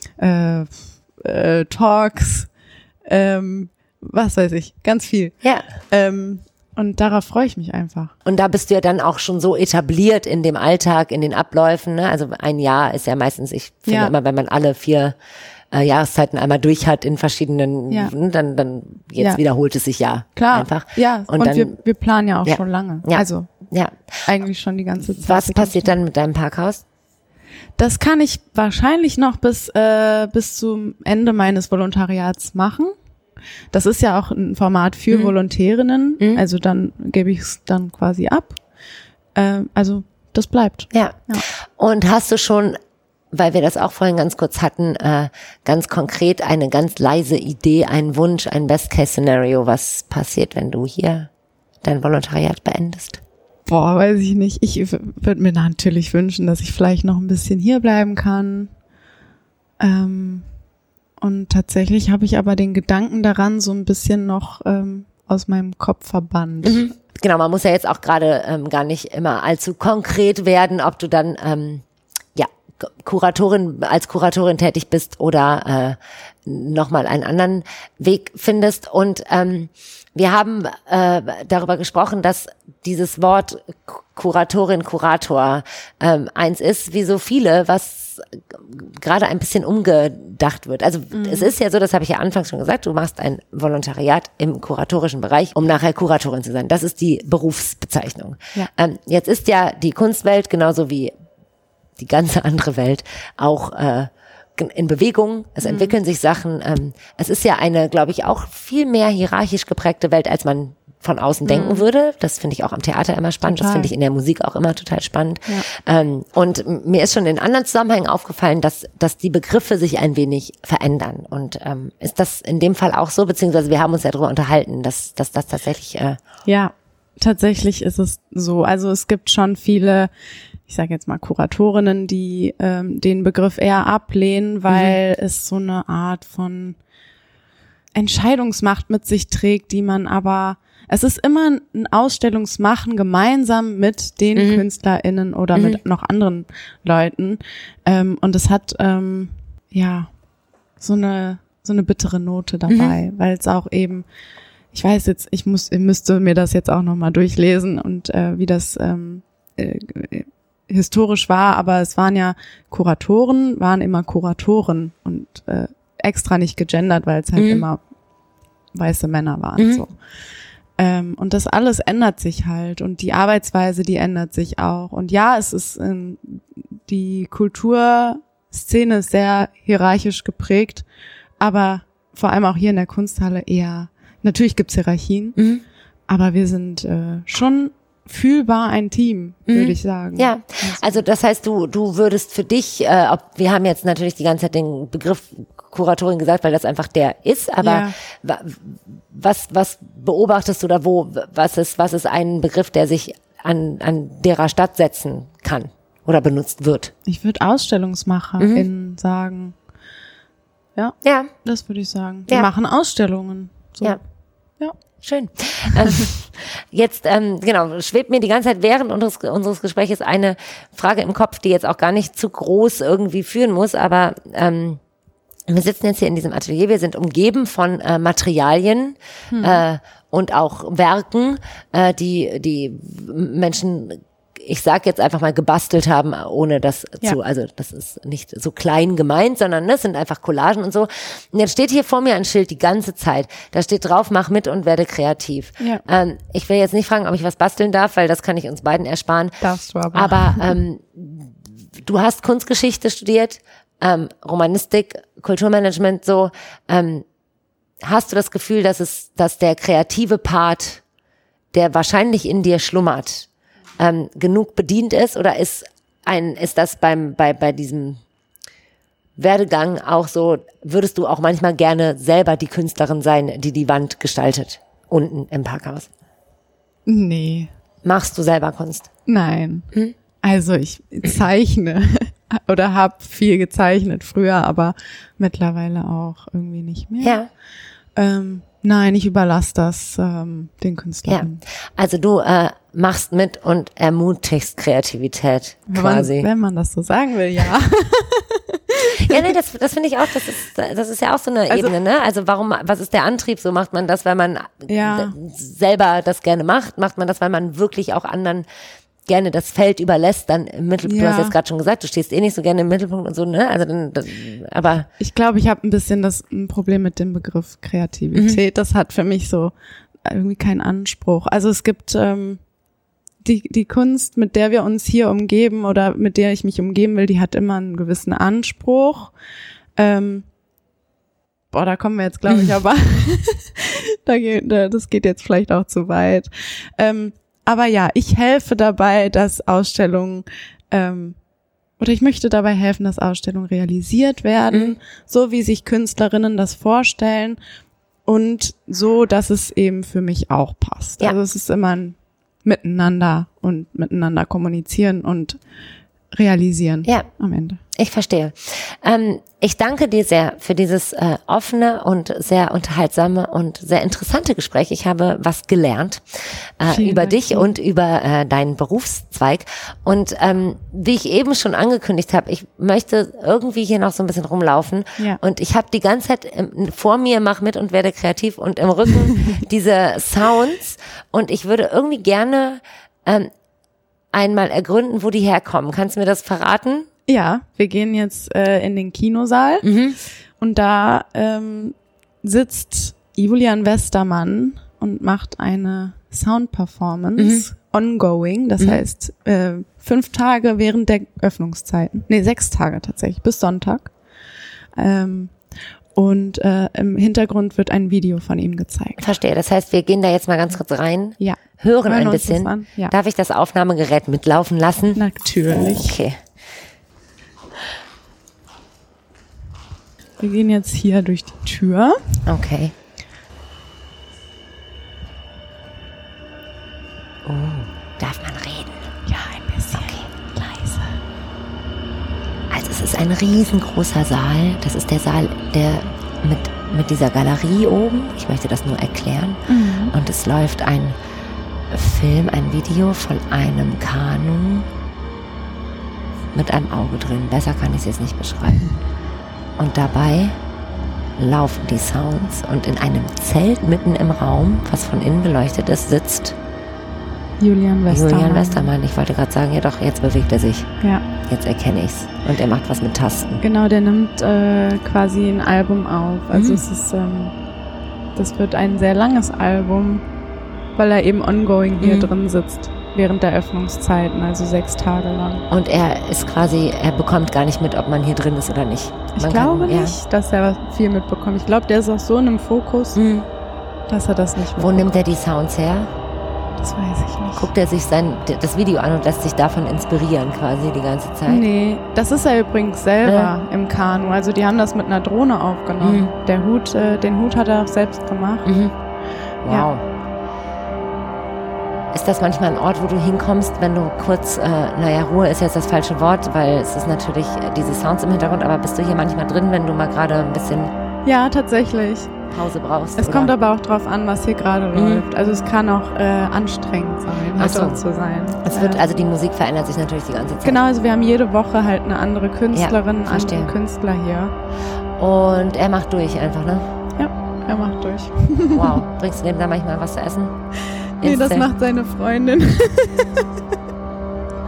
Talks, was weiß ich, ganz viel. Ja. Und darauf freue ich mich einfach. Und da bist du ja dann auch schon so etabliert in dem Alltag, in den Abläufen, ne? Also ein Jahr ist ja meistens, ich finde immer, wenn man alle 4 Jahreszeiten einmal durch hat in verschiedenen, dann jetzt wiederholt es sich klar. einfach. Ja, und dann, wir planen ja auch schon lange. Ja. Also eigentlich schon die ganze Zeit. Was passiert dann mit deinem Parkhaus? Das kann ich wahrscheinlich noch bis zum Ende meines Volontariats machen. Das ist ja auch ein Format für Volontärinnen, also dann gebe ich es dann quasi ab. Also das bleibt. Ja. Und hast du schon, weil wir das auch vorhin ganz kurz hatten, ganz konkret eine ganz leise Idee, einen Wunsch, ein Best-Case-Szenario, was passiert, wenn du hier dein Volontariat beendest? Boah, weiß ich nicht. Ich würde mir natürlich wünschen, dass ich vielleicht noch ein bisschen hier bleiben kann. Und tatsächlich habe ich aber den Gedanken daran so ein bisschen noch aus meinem Kopf verbannt. Genau, man muss ja jetzt auch gerade gar nicht immer allzu konkret werden, ob du dann als Kuratorin tätig bist oder nochmal einen anderen Weg findest. Und wir haben darüber gesprochen, dass dieses Wort Kuratorin, Kurator eins ist, wie so viele, was gerade ein bisschen umgedacht wird. Also es ist ja so, das habe ich ja anfangs schon gesagt, du machst ein Volontariat im kuratorischen Bereich, um nachher Kuratorin zu sein. Das ist die Berufsbezeichnung. Ja. Jetzt ist ja die Kunstwelt genauso wie die ganze andere Welt auch in Bewegung, es entwickeln sich Sachen. Es ist ja eine, glaube ich, auch viel mehr hierarchisch geprägte Welt, als man von außen denken würde. Das finde ich auch am Theater immer spannend. Total. Das finde ich in der Musik auch immer total spannend. Ja. Und mir ist schon in anderen Zusammenhängen aufgefallen, dass die Begriffe sich ein wenig verändern. Und ist das in dem Fall auch so? Beziehungsweise wir haben uns ja darüber unterhalten, dass das tatsächlich... Ja, tatsächlich ist es so. Also es gibt schon viele, ich sage jetzt mal Kuratorinnen, die den Begriff eher ablehnen, weil es so eine Art von Entscheidungsmacht mit sich trägt, die man aber, es ist immer ein Ausstellungsmachen gemeinsam mit den KünstlerInnen oder mit noch anderen Leuten. Und es hat so eine bittere Note dabei, weil es auch eben, ich weiß jetzt, ich müsste mir das jetzt auch nochmal durchlesen und wie das historisch war, aber es waren ja Kuratoren, waren immer Kuratoren und extra nicht gegendert, weil es halt immer weiße Männer waren. So. Und das alles ändert sich halt und die Arbeitsweise, die ändert sich auch. Und ja, es ist die Kulturszene ist sehr hierarchisch geprägt, aber vor allem auch hier in der Kunsthalle eher, natürlich gibt's Hierarchien, aber wir sind schon fühlbar ein Team, würde ich sagen. Ja, also das heißt, du würdest für dich, wir haben jetzt natürlich die ganze Zeit den Begriff Kuratorin gesagt, weil das einfach der ist, aber was beobachtest du da was ist ein Begriff, der sich an derer Stadt setzen kann oder benutzt wird? Ich würde AusstellungsmacherInnen sagen. Ja, das würde ich sagen. Wir machen Ausstellungen. So. Ja. Schön. Jetzt, genau, schwebt mir die ganze Zeit während unseres Gesprächs eine Frage im Kopf, die jetzt auch gar nicht zu groß irgendwie führen muss, aber wir sitzen jetzt hier in diesem Atelier, wir sind umgeben von Materialien und auch Werken, die Menschen ich sag jetzt einfach mal gebastelt haben, ohne das also das ist nicht so klein gemeint, sondern das sind einfach Collagen und so. Und jetzt steht hier vor mir ein Schild die ganze Zeit. Da steht drauf, mach mit und werde kreativ. Ja. Ich will jetzt nicht fragen, ob ich was basteln darf, weil das kann ich uns beiden ersparen. Darfst du aber. Aber du hast Kunstgeschichte studiert, Romanistik, Kulturmanagement, so. Hast du das Gefühl, dass der kreative Part, der wahrscheinlich in dir schlummert, genug bedient ist, oder ist das bei diesem Werdegang auch so, würdest du auch manchmal gerne selber die Künstlerin sein, die die Wand gestaltet, unten im Parkhaus? Nee. Machst du selber Kunst? Nein. Also ich zeichne oder habe viel gezeichnet früher, aber mittlerweile auch irgendwie nicht mehr. Ja. Nein, ich überlasse das den Künstlern. Ja, also du machst mit und ermutigst Kreativität quasi. Wenn man das so sagen will, ja. Ja, nee, das finde ich auch, das ist ja auch so eine Ebene, ne? Also was ist der Antrieb? So macht man das, weil man selber das gerne macht? Macht man das, weil man wirklich auch anderen gerne das Feld überlässt, dann im Mittelpunkt, du hast jetzt gerade schon gesagt, du stehst nicht so gerne im Mittelpunkt und so, ne? Also aber ich glaube, ich habe ein bisschen ein Problem mit dem Begriff Kreativität. Das hat für mich so irgendwie keinen Anspruch. Also es gibt die Kunst, mit der wir uns hier umgeben oder mit der ich mich umgeben will, die hat immer einen gewissen Anspruch. Da kommen wir jetzt, glaube ich, aber das geht jetzt vielleicht auch zu weit. Aber ja, ich helfe dabei, dass Ausstellungen, oder ich möchte dabei helfen, dass Ausstellungen realisiert werden, so wie sich Künstlerinnen das vorstellen und so, dass es eben für mich auch passt. Ja. Also es ist immer ein Miteinander und miteinander kommunizieren und realisieren am Ende. Ich verstehe. Ich danke dir sehr für dieses offene und sehr unterhaltsame und sehr interessante Gespräch. Ich habe was gelernt über dich und über deinen Berufszweig. Und wie ich eben schon angekündigt habe, ich möchte irgendwie hier noch so ein bisschen rumlaufen. Ja. Und ich habe die ganze Zeit vor mir, mach mit und werde kreativ, und im Rücken diese Sounds. Und ich würde irgendwie gerne einmal ergründen, wo die herkommen. Kannst du mir das verraten? Ja, wir gehen jetzt in den Kinosaal und da sitzt Julian Westermann und macht eine Sound-Performance ongoing, das heißt 5 Tage während der Öffnungszeiten. 6 Tage tatsächlich, bis Sonntag. Und im Hintergrund wird ein Video von ihm gezeigt. Verstehe, das heißt, wir gehen da jetzt mal ganz kurz rein, hören ein bisschen. Ja. Darf ich das Aufnahmegerät mitlaufen lassen? Natürlich. Okay. Wir gehen jetzt hier durch die Tür. Okay. Oh, darf man reden? Ja, ein bisschen. Okay, leise. Also es ist ein riesengroßer Saal. Das ist der Saal, der mit dieser Galerie oben. Ich möchte das nur erklären. Und es läuft ein Film, ein Video von einem Kanu mit einem Auge drin. Besser kann ich es jetzt nicht beschreiben. Und dabei laufen die Sounds und in einem Zelt mitten im Raum, was von innen beleuchtet ist, sitzt Julian Westermann. Ich wollte gerade sagen, ja doch, jetzt bewegt er sich. Ja. Jetzt erkenne ich's. Und er macht was mit Tasten. Genau, der nimmt quasi ein Album auf. Also es ist, das wird ein sehr langes Album, weil er eben ongoing hier drin sitzt. Während der Öffnungszeiten, also 6 Tage lang. Und er bekommt gar nicht mit, ob man hier drin ist oder nicht. Ich glaube nicht, dass er viel mitbekommt. Ich glaube, der ist auch so in einem Fokus, dass er das nicht mitbekommt. Wo nimmt er die Sounds her? Das weiß ich nicht. Guckt er sich das Video an und lässt sich davon inspirieren quasi die ganze Zeit? Nee, das ist er übrigens selber im Kanu. Also die haben das mit einer Drohne aufgenommen. Den Hut hat er auch selbst gemacht. Wow. Ja. Ist das manchmal ein Ort, wo du hinkommst, wenn du kurz, Ruhe ist jetzt das falsche Wort, weil es ist natürlich diese Sounds im Hintergrund, aber bist du hier manchmal drin, wenn du mal gerade ein bisschen Ja, tatsächlich. Pause brauchst? Es kommt aber auch drauf an, was hier gerade läuft. Also es kann auch anstrengend sein, hier dort zu sein. Also die Musik verändert sich natürlich die ganze Zeit. Genau, also wir haben jede Woche halt eine andere Künstlerin, andere Künstler hier. Und er macht durch einfach, ne? Ja, er macht durch. Wow. Bringst du dem da manchmal was zu essen? Nee, das macht seine Freundin.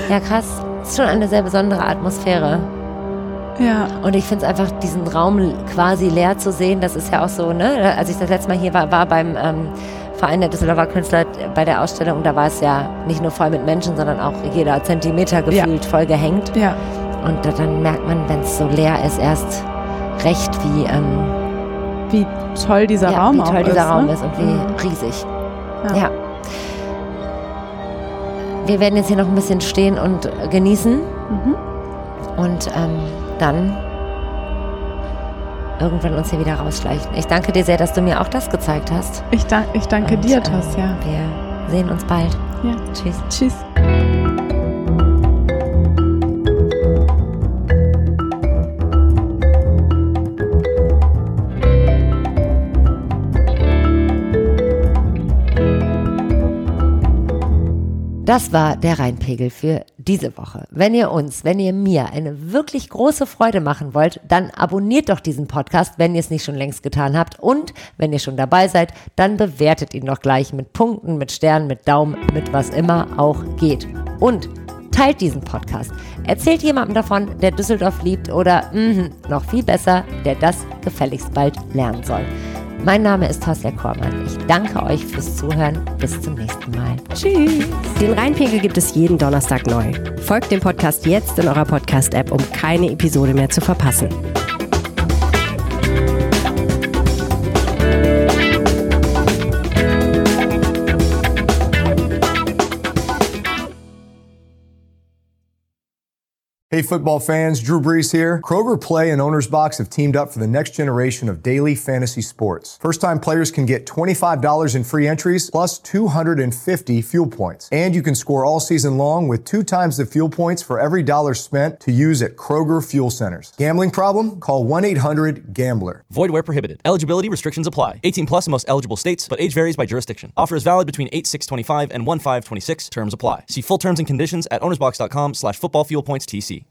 Ja, krass. Ist schon eine sehr besondere Atmosphäre. Ja. Und ich finde es einfach, diesen Raum quasi leer zu sehen, das ist ja auch so, ne? Als ich das letzte Mal hier war beim Verein der Düsseldorfer Künstler bei der Ausstellung, da war es ja nicht nur voll mit Menschen, sondern auch jeder Zentimeter gefühlt voll gehängt. Ja. Und dann merkt man, wenn es so leer ist, erst recht, wie toll dieser Raum wie toll dieser ist, Raum ne? ist und wie riesig. Ja. Wir werden jetzt hier noch ein bisschen stehen und genießen. Und dann irgendwann uns hier wieder rausschleichen. Ich danke dir sehr, dass du mir auch das gezeigt hast. Ich danke und, dir, Tasja. Wir sehen uns bald. Ja. Tschüss. Tschüss. Das war der Rheinpegel für diese Woche. Wenn ihr mir eine wirklich große Freude machen wollt, dann abonniert doch diesen Podcast, wenn ihr es nicht schon längst getan habt. Und wenn ihr schon dabei seid, dann bewertet ihn doch gleich mit Punkten, mit Sternen, mit Daumen, mit was immer auch geht. Und teilt diesen Podcast. Erzählt jemandem davon, der Düsseldorf liebt oder noch viel besser, der das gefälligst bald lernen soll. Mein Name ist Tasja Kormann. Ich danke euch fürs Zuhören. Bis zum nächsten Mal. Tschüss. Den Rheinpegel gibt es jeden Donnerstag neu. Folgt dem Podcast jetzt in eurer Podcast-App, um keine Episode mehr zu verpassen. Hey football fans, Drew Brees here. Kroger Play and Owner's Box have teamed up for the next generation of daily fantasy sports. First-time players can get $25 in free entries plus 250 fuel points. And you can score all season long with 2 times the fuel points for every dollar spent to use at Kroger Fuel Centers. Gambling problem? Call 1-800-GAMBLER. Void where prohibited. Eligibility restrictions apply. 18 plus in most eligible states, but age varies by jurisdiction. Offer is valid between 8/6/25 and 1/5/26. Terms apply. See full terms and conditions at ownersbox.com/footballfuelpointstc.